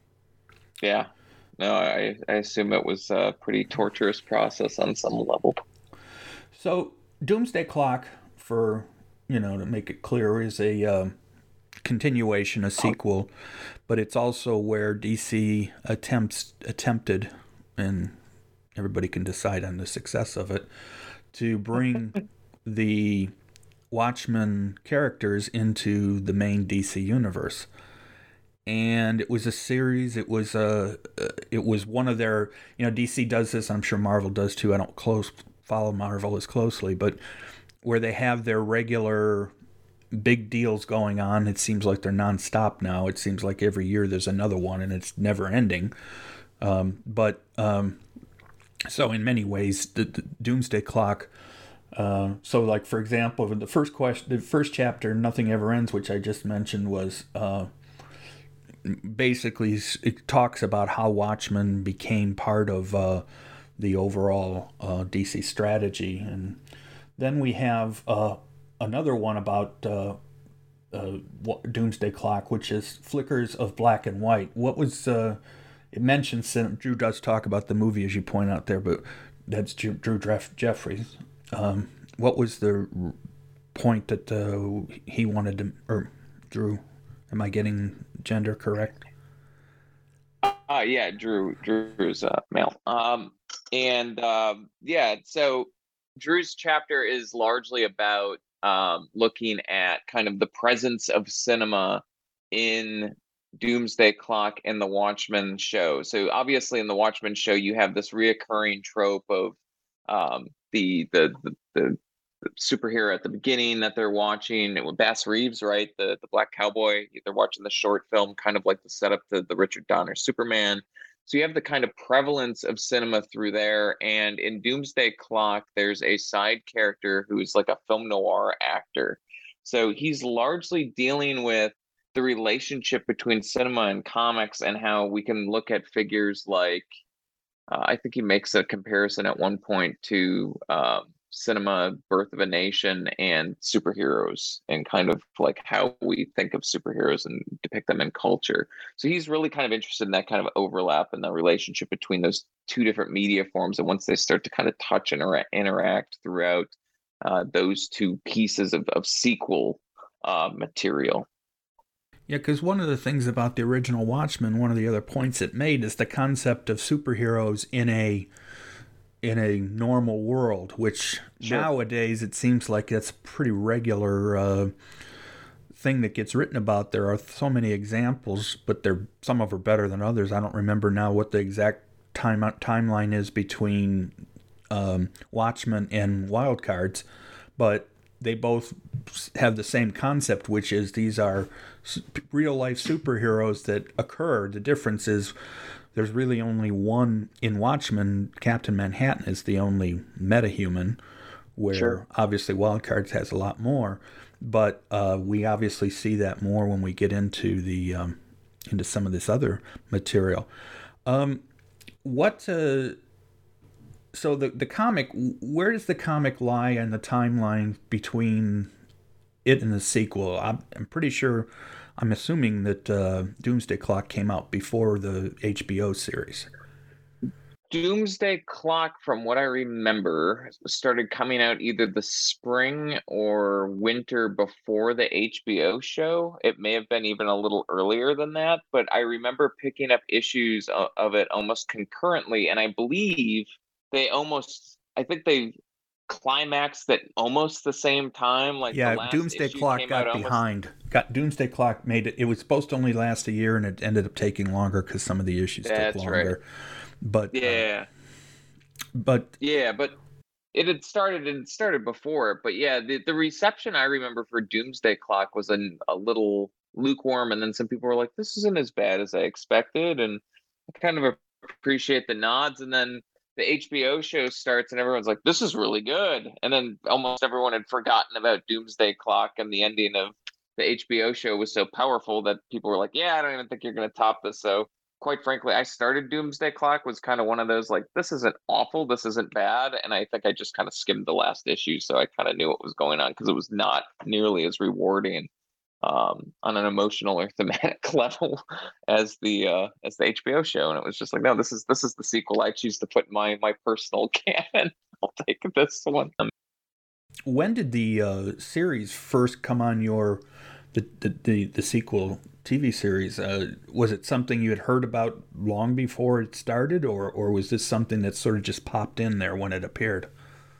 Yeah. No, I, I assume it was a pretty torturous process on some level. So, Doomsday Clock, for, you know, to make it clear, is a um, continuation, a sequel, but it's also where D C attempts attempted, and everybody can decide on the success of it, to bring the Watchmen characters into the main D C universe. And it was a series. It was a. Uh, it was one of their. You know, D C does this. I'm sure Marvel does too. I don't close follow Marvel as closely, but where they have their regular big deals going on, it seems like they're nonstop now. It seems like every year there's another one, and it's never ending. Um, but um, so in many ways, the, the Doomsday Clock. Uh, so, like for example, the first question, the first chapter, Nothing Ever Ends, which I just mentioned, was. Uh, basically it talks about how Watchmen became part of uh, the overall uh, D C strategy. And then we have uh, another one about uh, uh, Doomsday Clock, which is Flickers of Black and White. What was uh, it mentions? Drew does talk about the movie, as you point out there, but that's Drew, Drew Jeffries. Um, what was the point that uh, he wanted to, or Drew? Am I getting gender correct? Uh, yeah, Drew. Drew's uh, male. Um, and um, yeah, so Drew's chapter is largely about um, looking at kind of the presence of cinema in Doomsday Clock and the Watchmen show. So obviously, in the Watchmen show, you have this reoccurring trope of um, the, the the the superhero at the beginning that they're watching. It was Bass Reeves, right? The the black cowboy. They're watching the short film, kind of like the setup to the Richard Donner Superman. So you have the kind of prevalence of cinema through there. And in Doomsday Clock, there's a side character who's like a film noir actor. So he's largely dealing with the relationship between cinema and comics and how we can look at figures like uh, I think he makes a comparison at one point to um, cinema, Birth of a Nation, and superheroes, and kind of like how we think of superheroes and depict them in culture. So he's really kind of interested in that kind of overlap and the relationship between those two different media forms. And once they start to kind of touch and intera- interact throughout uh, those two pieces of, of sequel uh, material. Yeah, because one of the things about the original Watchmen, one of the other points it made, is the concept of superheroes in a in a normal world, which sure. Nowadays it seems like that's a pretty regular uh, thing that gets written about. There are so many examples, but they're some of them are better than others. I don't remember now what the exact time timeline is between um, Watchmen and Wildcards, but they both have the same concept, which is these are real-life superheroes that occur. The difference is there's really only one in Watchmen. Captain Manhattan is the only metahuman, where sure. obviously Wildcards has a lot more. But uh, we obviously see that more when we get into the um, into some of this other material. Um, what... Uh, So the the comic, where does the comic lie in the timeline between it and the sequel? I'm, I'm pretty sure, I'm assuming that uh, Doomsday Clock came out before the H B O series. Doomsday Clock, from what I remember, started coming out either the spring or winter before the H B O show. It may have been even a little earlier than that, but I remember picking up issues of, of it almost concurrently, and I believe they almost, I think they climaxed at almost the same time. Like yeah, the last Doomsday issue Clock came got out behind. Almost... Got Doomsday Clock made it. It was supposed to only last a year, and it ended up taking longer because some of the issues That's took longer. Right. But yeah, uh, but yeah, but it had started. It started before it, but yeah, the the reception I remember for Doomsday Clock was a, a little lukewarm, and then some people were like, "This isn't as bad as I expected," and I kind of appreciate the nods, and then the H B O show starts and everyone's like, this is really good. And then almost everyone had forgotten about Doomsday Clock, and the ending of the H B O show was so powerful that people were like, yeah, I don't even think you're going to top this. So quite frankly, I started Doomsday Clock, was kind of one of those like, this isn't awful, this isn't bad. And I think I just kind of skimmed the last issue. So I kind of knew what was going on because it was not nearly as rewarding um, on an emotional or thematic level as the uh, as the H B O show, and it was just like, no, this is this is the sequel I choose to put in my my personal canon. I'll take this one. When did the uh, series first come on your the the the, the sequel T V series? Uh, was it something you had heard about long before it started, or or was this something that sort of just popped in there when it appeared?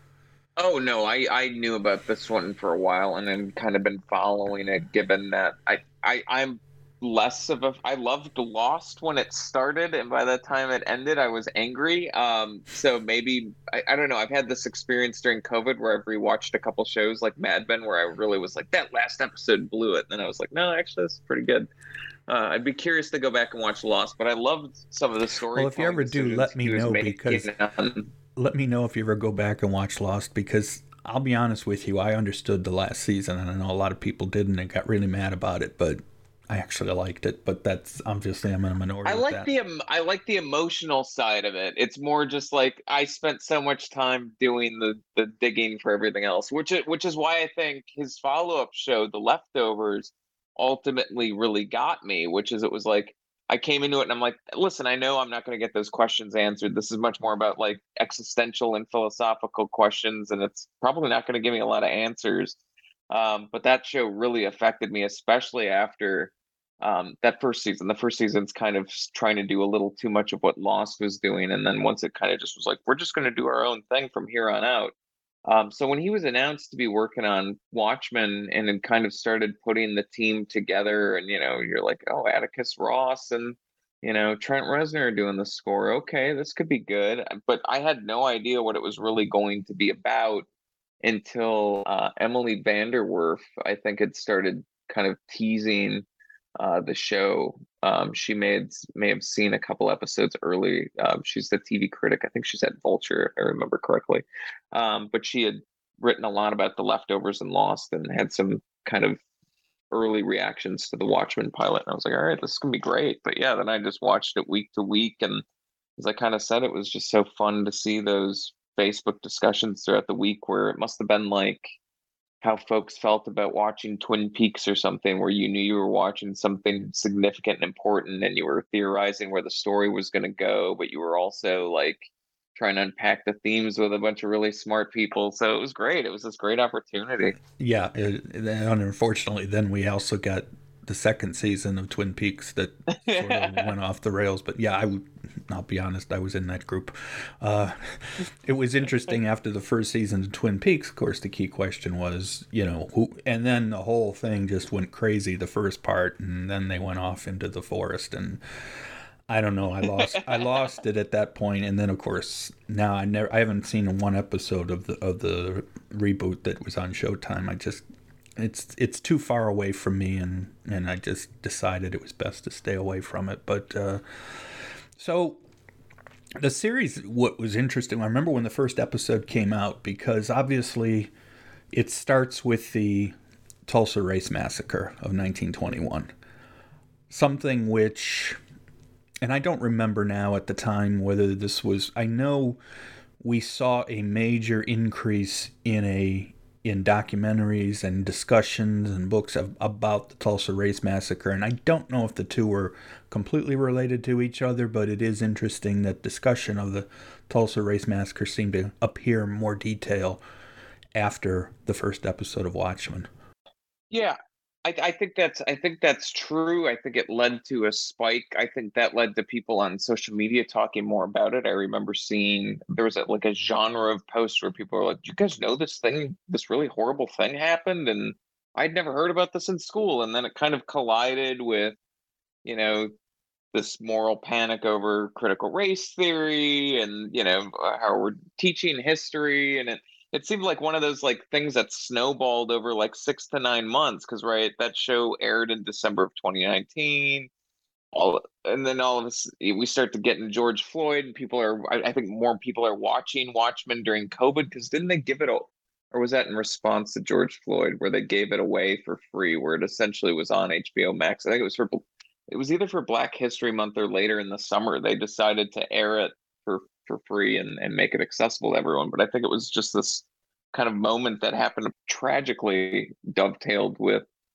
Oh no, I I knew about this one for a while and then kind of been following it, given that I I I'm less of a I loved Lost when it started, and by the time it ended I was angry. Um so maybe I, I don't know, I've had this experience during COVID where I've rewatched a couple shows like Mad Men where I really was like, that last episode blew it, and then I was like, no, actually this is pretty good. Uh, I'd be curious to go back and watch Lost, but I loved some of the story. Well, if you ever do, let me know, because on... let me know if you ever go back and watch Lost, because I'll be honest with you, I understood the last season, and I know a lot of people didn't and got really mad about it, but I actually liked it. But that's obviously I'm in a minority. I with like that. the I like the emotional side of it. It's more just like I spent so much time doing the the digging for everything else, which it, which is why I think his follow up show, The Leftovers, ultimately really got me. Which is it was like I came into it and I'm like, listen, I know I'm not going to get those questions answered. This is much more about like existential and philosophical questions, and it's probably not going to give me a lot of answers. Um, but that show really affected me, especially after um, that first season. The first season's kind of trying to do a little too much of what Lost was doing, and then once it kind of just was like, we're just going to do our own thing from here on out. Um, so when he was announced to be working on Watchmen and then kind of started putting the team together, and you know, you're like, oh, Atticus Ross and you know Trent Reznor doing the score. Okay, this could be good. But I had no idea what it was really going to be about until uh, Emily Vanderwerf, I think, had started kind of teasing uh, the show. Um, she may have, may have seen a couple episodes early. Um, she's the T V critic. I think she's at Vulture, if I remember correctly. Um, but she had written a lot about The Leftovers and Lost, and had some kind of early reactions to the Watchmen pilot. And I was like, all right, this is going to be great. But yeah, then I just watched it week to week. And as I kind of said, it was just so fun to see those Facebook discussions throughout the week, where it must have been like how folks felt about watching Twin Peaks or something, where you knew you were watching something significant and important, and you were theorizing where the story was going to go, but you were also like trying to unpack the themes with a bunch of really smart people. So it was great. It was this great opportunity. Yeah, it, and unfortunately, then we also got the second season of Twin Peaks that sort of went off the rails. But yeah, I would, I'll be honest, I was in that group. Uh, it was interesting after the first season of Twin Peaks. Of course, the key question was, you know, who, and then the whole thing just went crazy, the first part, and then they went off into the forest, and I don't know. I lost. I lost it at that point, and then of course now I never. I haven't seen one episode of the of the reboot that was on Showtime. I just it's it's too far away from me, and and I just decided it was best to stay away from it. But uh, so the series, what was interesting, I remember when the first episode came out, because obviously it starts with the Tulsa Race Massacre of nineteen twenty-one, something which, and I don't remember now at the time whether this was, I know we saw a major increase in a in documentaries and discussions and books of, about the Tulsa Race Massacre, and I don't know if the two were completely related to each other, but it is interesting that discussion of the Tulsa Race Massacre seemed to appear in more detail after the first episode of Watchmen. Yeah, I, I think that's I think that's true. I think it led to a spike. I think that led to people on social media talking more about it. I remember seeing there was a, like a genre of posts where people were like, "Do you guys know this thing? This really horrible thing happened?" And I'd never heard about this in school. And then it kind of collided with, you know, this moral panic over critical race theory, and you know how we're teaching history, and it it seemed like one of those like things that snowballed over like six to nine months, because right, that show aired in December of twenty nineteen. All and then all of us we start to get into George Floyd, and people are I, I think more people are watching Watchmen during COVID, because didn't they give it a, or was that in response to George Floyd, where they gave it away for free, where it essentially was on H B O Max? I think it was for it was either for Black History Month or later in the summer. They decided to air it for, for free and, and make it accessible to everyone. But I think it was just this kind of moment that happened tragically dovetailed with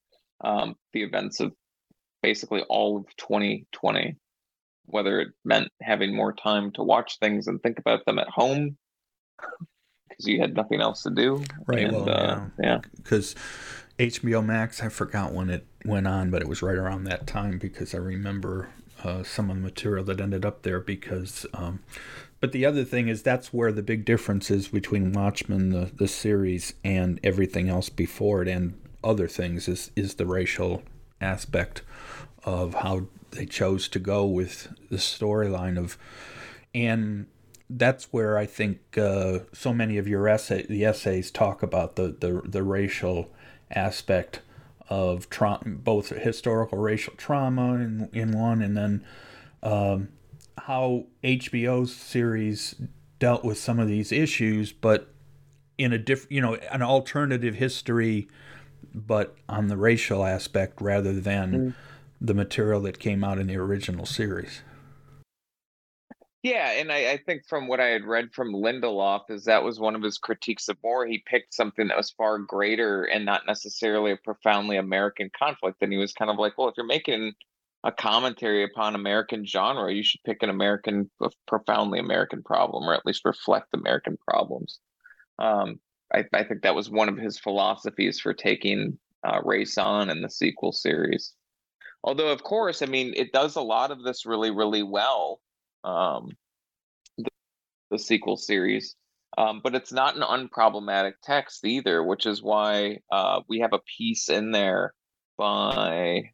um, the events of basically all of twenty twenty, whether it meant having more time to watch things and think about them at home because you had nothing else to do. Right. And, Well, uh, yeah. yeah. Because H B O Max, I forgot when it went on, but it was right around that time because I remember uh, some of the material that ended up there because. Um, but the other thing is that's where the big difference is between Watchmen, the, the series, and everything else before it and other things is, is the racial aspect of how they chose to go with the storyline of. And that's where I think uh, so many of your essay, the essays talk about the, the, the racial aspect of tra- both historical racial trauma in, in one, and then um, how H B O's series dealt with some of these issues, but in a different, you know, an alternative history, but on the racial aspect rather than mm. the material that came out in the original series. Yeah, and I, I think from what I had read from Lindelof is that was one of his critiques of Moore. He picked something that was far greater and not necessarily a profoundly American conflict. And he was kind of like, well, if you're making a commentary upon American genre, you should pick an American, a profoundly American problem, or at least reflect American problems. Um, I, I think that was one of his philosophies for taking uh, race on in the sequel series. Although, of course, I mean, it does a lot of this really, really well. Um, the, the sequel series, um, but it's not an unproblematic text either, which is why uh, we have a piece in there by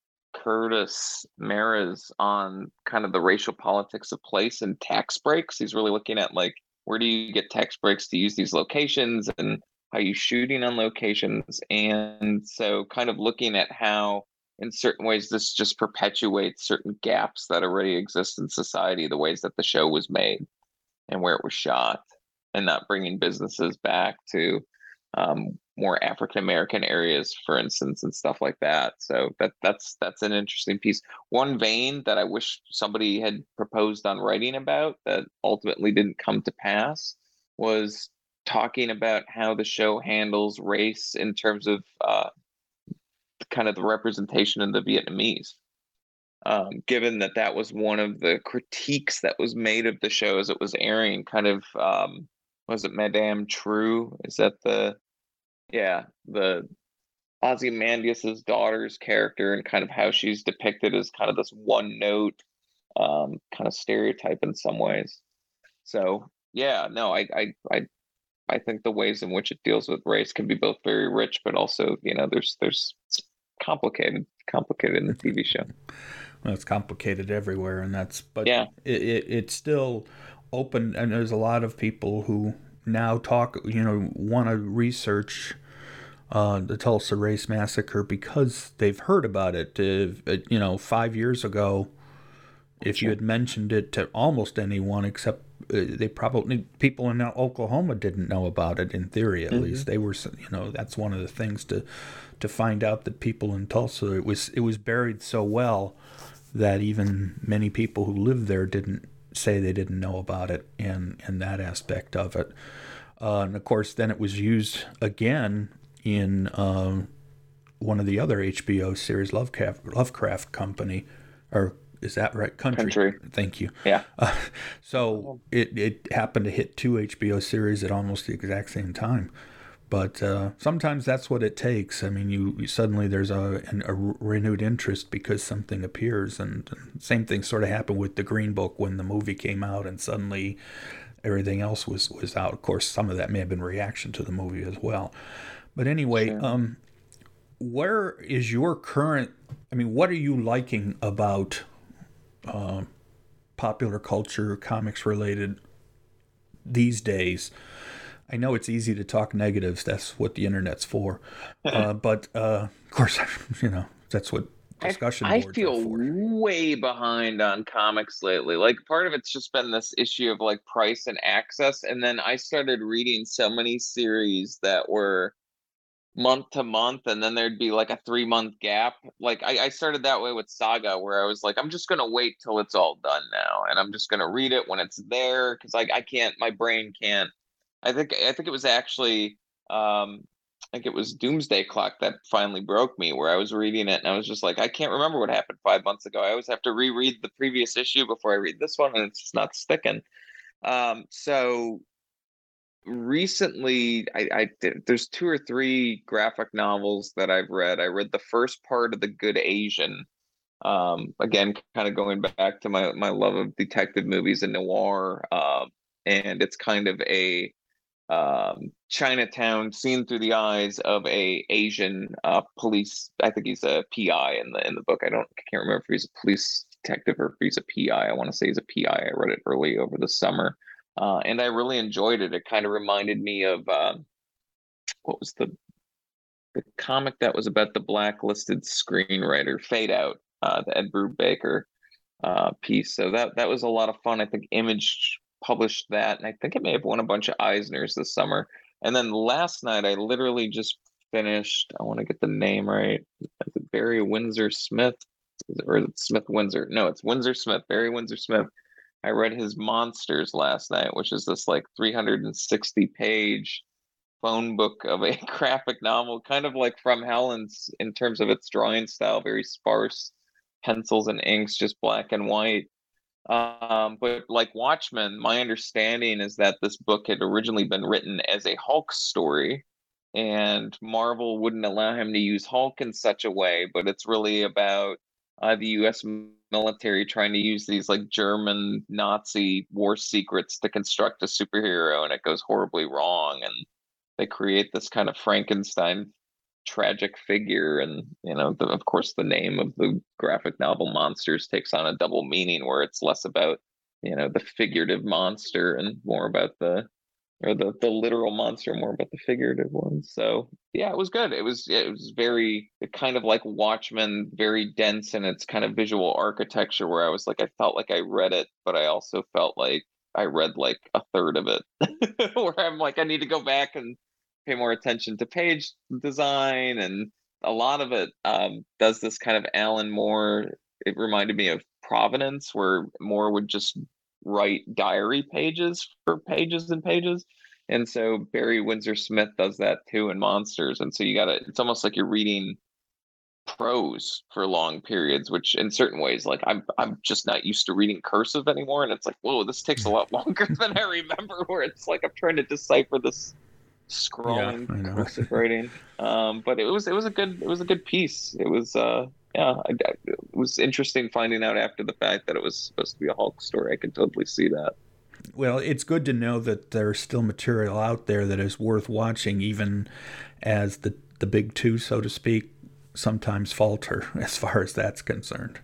Curtis Meres on kind of the racial politics of place and tax breaks. He's really looking at like, where do you get tax breaks to use these locations and how you shooting on locations? And so kind of looking at how in certain ways this just perpetuates certain gaps that already exist in society, the ways that the show was made and where it was shot, and not bringing businesses back to um, more African American areas, for instance, and stuff like that. So that that's that's an interesting piece. One vein that I wish somebody had proposed on writing about that ultimately didn't come to pass was talking about how the show handles race in terms of uh, kind of the representation of the Vietnamese. Um, given that that was one of the critiques that was made of the show as it was airing, kind of, um, was it Madame True? Is that the, yeah, the Ozymandias's daughter's character, and kind of how she's depicted as kind of this one note, um, kind of stereotype in some ways. So yeah, no, I, I, I, I think the ways in which it deals with race can be both very rich, but also, you know, there's, there's complicated, complicated in the T V show. Well, it's complicated everywhere, and that's, but yeah, it, it it's still open, and there's a lot of people who now talk, you know, want to research uh, the Tulsa Race Massacre because they've heard about it. Uh, you know, five years ago, if sure. you had mentioned it to almost anyone, except uh, they probably, people in Oklahoma didn't know about it, in theory at mm-hmm. least. They were, you know, that's one of the things to to find out that people in Tulsa, it was it was buried so well that even many people who lived there didn't say they didn't know about it, and, and that aspect of it. Uh, and of course, then it was used again in uh, one of the other H B O series, Lovecraft, Lovecraft Company, or is that right? Country. Country. Thank you. Yeah. Uh, so it, it happened to hit two H B O series at almost the exact same time. But uh, sometimes that's what it takes. I mean, you, you suddenly there's a, an, a renewed interest because something appears, and, and same thing sort of happened with the Green Book when the movie came out, and suddenly everything else was, was out. Of course, some of that may have been reaction to the movie as well. But anyway, sure. um, where is your current? I mean, what are you liking about uh, popular culture, comics related these days? I know it's easy to talk negatives. That's what the internet's for. Uh, but, uh, of course, you know, that's what discussion I, boards I feel are for. way behind on comics lately. Like, part of it's just been this issue of, like, price and access. And then I started reading so many series that were month to month, and then there'd be, like, a three-month gap. Like, I, I started that way with Saga, where I was like, I'm just going to wait till it's all done now. And I'm just going to read it when it's there, because, like, I can't, my brain can't. I think I think it was actually um, I think it was Doomsday Clock that finally broke me, where I was reading it and I was just like, I can't remember what happened five months ago. I always have to reread the previous issue before I read this one, and it's just not sticking. Um, so recently, I, I did, there's two or three graphic novels that I've read. I read the first part of The Good Asian. Um, again, kind of going back to my my love of detective movies and noir. Um, and it's kind of a um, Chinatown seen through the eyes of a Asian uh, police. I think he's a P I in the in the book. I don't I can't remember if he's a police detective or if he's a P I. I I want to say he's a P I. I read it early over the summer, uh, and I really enjoyed it. It kind of reminded me of uh, what was the the comic that was about the blacklisted screenwriter Fade Out, uh, the Ed Brubaker uh, piece. So that that was a lot of fun. I think Image published that, and I think it may have won a bunch of Eisners this summer. And then last night, I literally just finished. I want to get the name right. Is it Barry Windsor Smith, or is it Smith Windsor? No, it's Windsor Smith. Barry Windsor Smith. I read his Monsters last night, which is this like three hundred sixty page phone book of a graphic novel, kind of like From Hell in, in terms of its drawing style, very sparse pencils and inks, just black and white. Um, but like Watchmen, my understanding is that this book had originally been written as a Hulk story, and Marvel wouldn't allow him to use Hulk in such a way, but it's really about uh, the U S military trying to use these like German Nazi war secrets to construct a superhero, and it goes horribly wrong, and they create this kind of Frankenstein tragic figure. And you know the, of course the name of the graphic novel Monsters takes on a double meaning, where it's less about you know the figurative monster and more about the or the the literal monster, more about the figurative one. So yeah, it was good. It was it was very kind of like Watchmen, very dense in its kind of visual architecture, where I was like, I felt like I read it, but I also felt like I read like a third of it, where I'm like, I need to go back and pay more attention to page design. And a lot of it um, does this kind of Alan Moore. It reminded me of Providence, where Moore would just write diary pages for pages and pages. And so Barry Windsor Smith does that too in Monsters. And so you gotta, it's almost like you're reading prose for long periods, which in certain ways, like I'm I'm just not used to reading cursive anymore. And it's like, whoa, this takes a lot longer than I remember, where it's like I'm trying to decipher this scrawling Yeah, I know. cursive writing. Um, but it was it was a good it was a good piece. It was uh yeah, I, I, it was interesting finding out after the fact that it was supposed to be a Hulk story. I could totally see that. Well, it's good to know that there's still material out there that is worth watching, even as the the big two, so to speak, sometimes falter as far as that's concerned.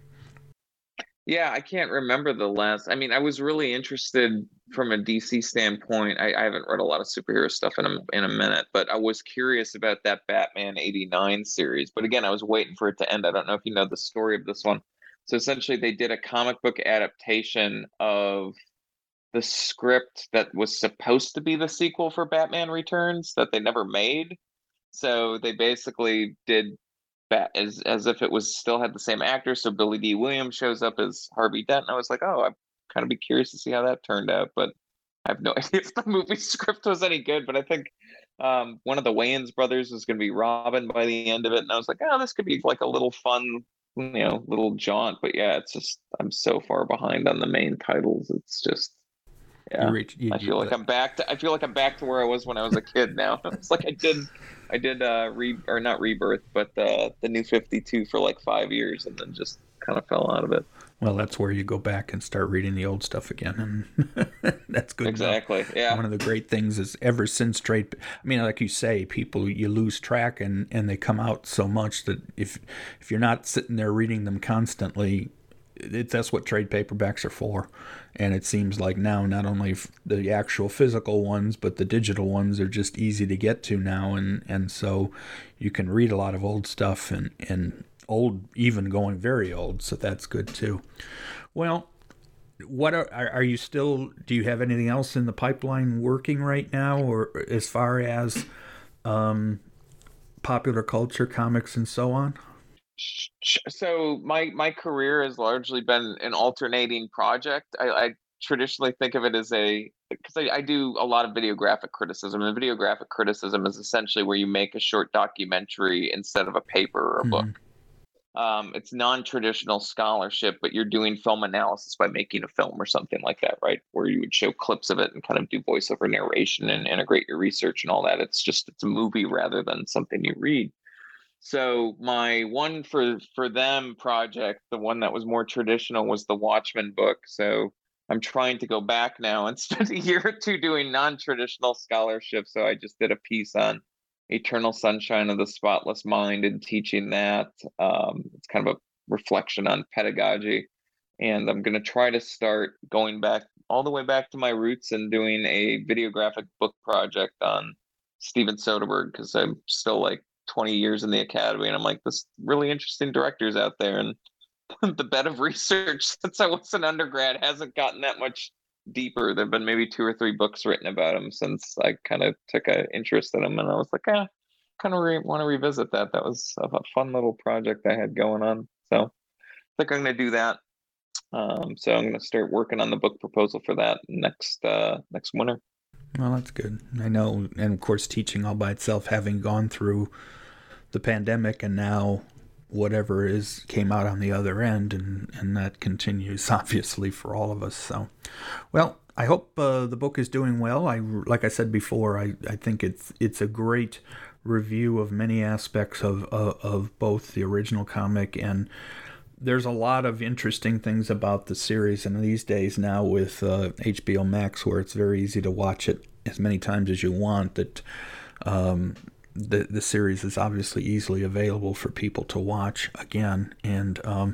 Yeah, I can't remember the last. I mean, I was really interested from a D C standpoint. I, I haven't read a lot of superhero stuff in a in a minute, but I was curious about that Batman eighty-nine series. But again, I was waiting for it to end. I don't know if you know the story of this one. So essentially, they did a comic book adaptation of the script that was supposed to be the sequel for Batman Returns that they never made. So they basically did Bat as as if it was still had the same actor. So Billy D. Williams shows up as Harvey Dent, and I was like, oh, I'm kind of be curious to see how that turned out. But I have no idea if the movie script was any good. But I think um, one of the Wayans brothers was going to be Robin by the end of it, and I was like, oh, this could be like a little fun, you know, little jaunt. But yeah, it's just I'm so far behind on the main titles. It's just yeah. You reach, you, I feel like I'm back to I feel like I'm back to where I was when I was a kid now. It's like I did I did uh re or not rebirth, but uh the New fifty-two for like five years and then just kind of fell out of it. Well, that's where you go back and start reading the old stuff again, and that's good. Exactly. Enough. Yeah. One of the great things is ever since trade. I mean, like you say, people you lose track and and they come out so much that if if you're not sitting there reading them constantly, it, that's what trade paperbacks are for. And it seems like now not only the actual physical ones, but the digital ones are just easy to get to now. And, and so you can read a lot of old stuff and, and old, even going very old. So that's good too. Well, what are, are you still, do you have anything else in the pipeline working right now? Or as far as um, popular culture, comics and so on? So my my career has largely been an alternating project. I, I traditionally think of it as a because I, I do a lot of videographic criticism, and videographic criticism is essentially where you make a short documentary instead of a paper or a mm-hmm. book. Um, it's non-traditional scholarship, but you're doing film analysis by making a film or something like that, right? Where you would show clips of it and kind of do voiceover narration and integrate your research and all that. It's just, it's a movie rather than something you read. So my one for, for them project, the one that was more traditional, was the Watchmen book. So I'm trying to go back now and spend a year or two doing non-traditional scholarship. So I just did a piece on Eternal Sunshine of the Spotless Mind and teaching that. Um, it's kind of a reflection on pedagogy. And I'm going to try to start going back all the way back to my roots and doing a videographic book project on Steven Soderbergh, because I'm still like twenty years in the academy. And I'm like, this really interesting directors out there. And the bed of research since I was an undergrad hasn't gotten that much deeper. There've been maybe two or three books written about him since I kind of took an interest in him, and I was like, ah, kind of re- want to revisit that. That was a, a fun little project I had going on. So I think I'm going to do that. Um, so I'm going to start working on the book proposal for that next uh, next winter. Well, that's good. I know, and of course, teaching all by itself, having gone through the pandemic and now whatever is came out on the other end, and, and that continues obviously for all of us. So, well, I hope uh, the book is doing well. I, like I said before, I, I think it's it's a great review of many aspects of, of of both the original comic, and there's a lot of interesting things about the series. And these days now with uh, H B O Max, where it's very easy to watch it as many times as you want, that um, the the series is obviously easily available for people to watch again. And um,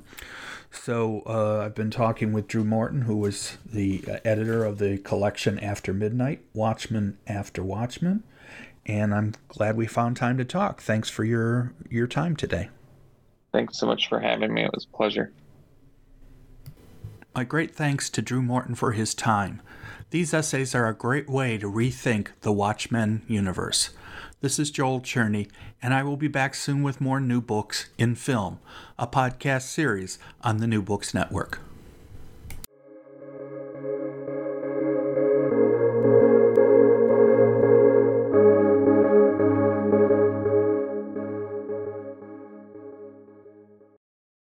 so uh, I've been talking with Drew Morton, who was the uh, editor of the collection After Midnight, Watchmen After Watchmen, and I'm glad we found time to talk. Thanks for your your time today. Thanks so much for having me. It was a pleasure. My great thanks to Drew Morton for his time. These essays are a great way to rethink the Watchmen universe. This is Joel Cherney, and I will be back soon with more New Books in Film, a podcast series on the New Books Network.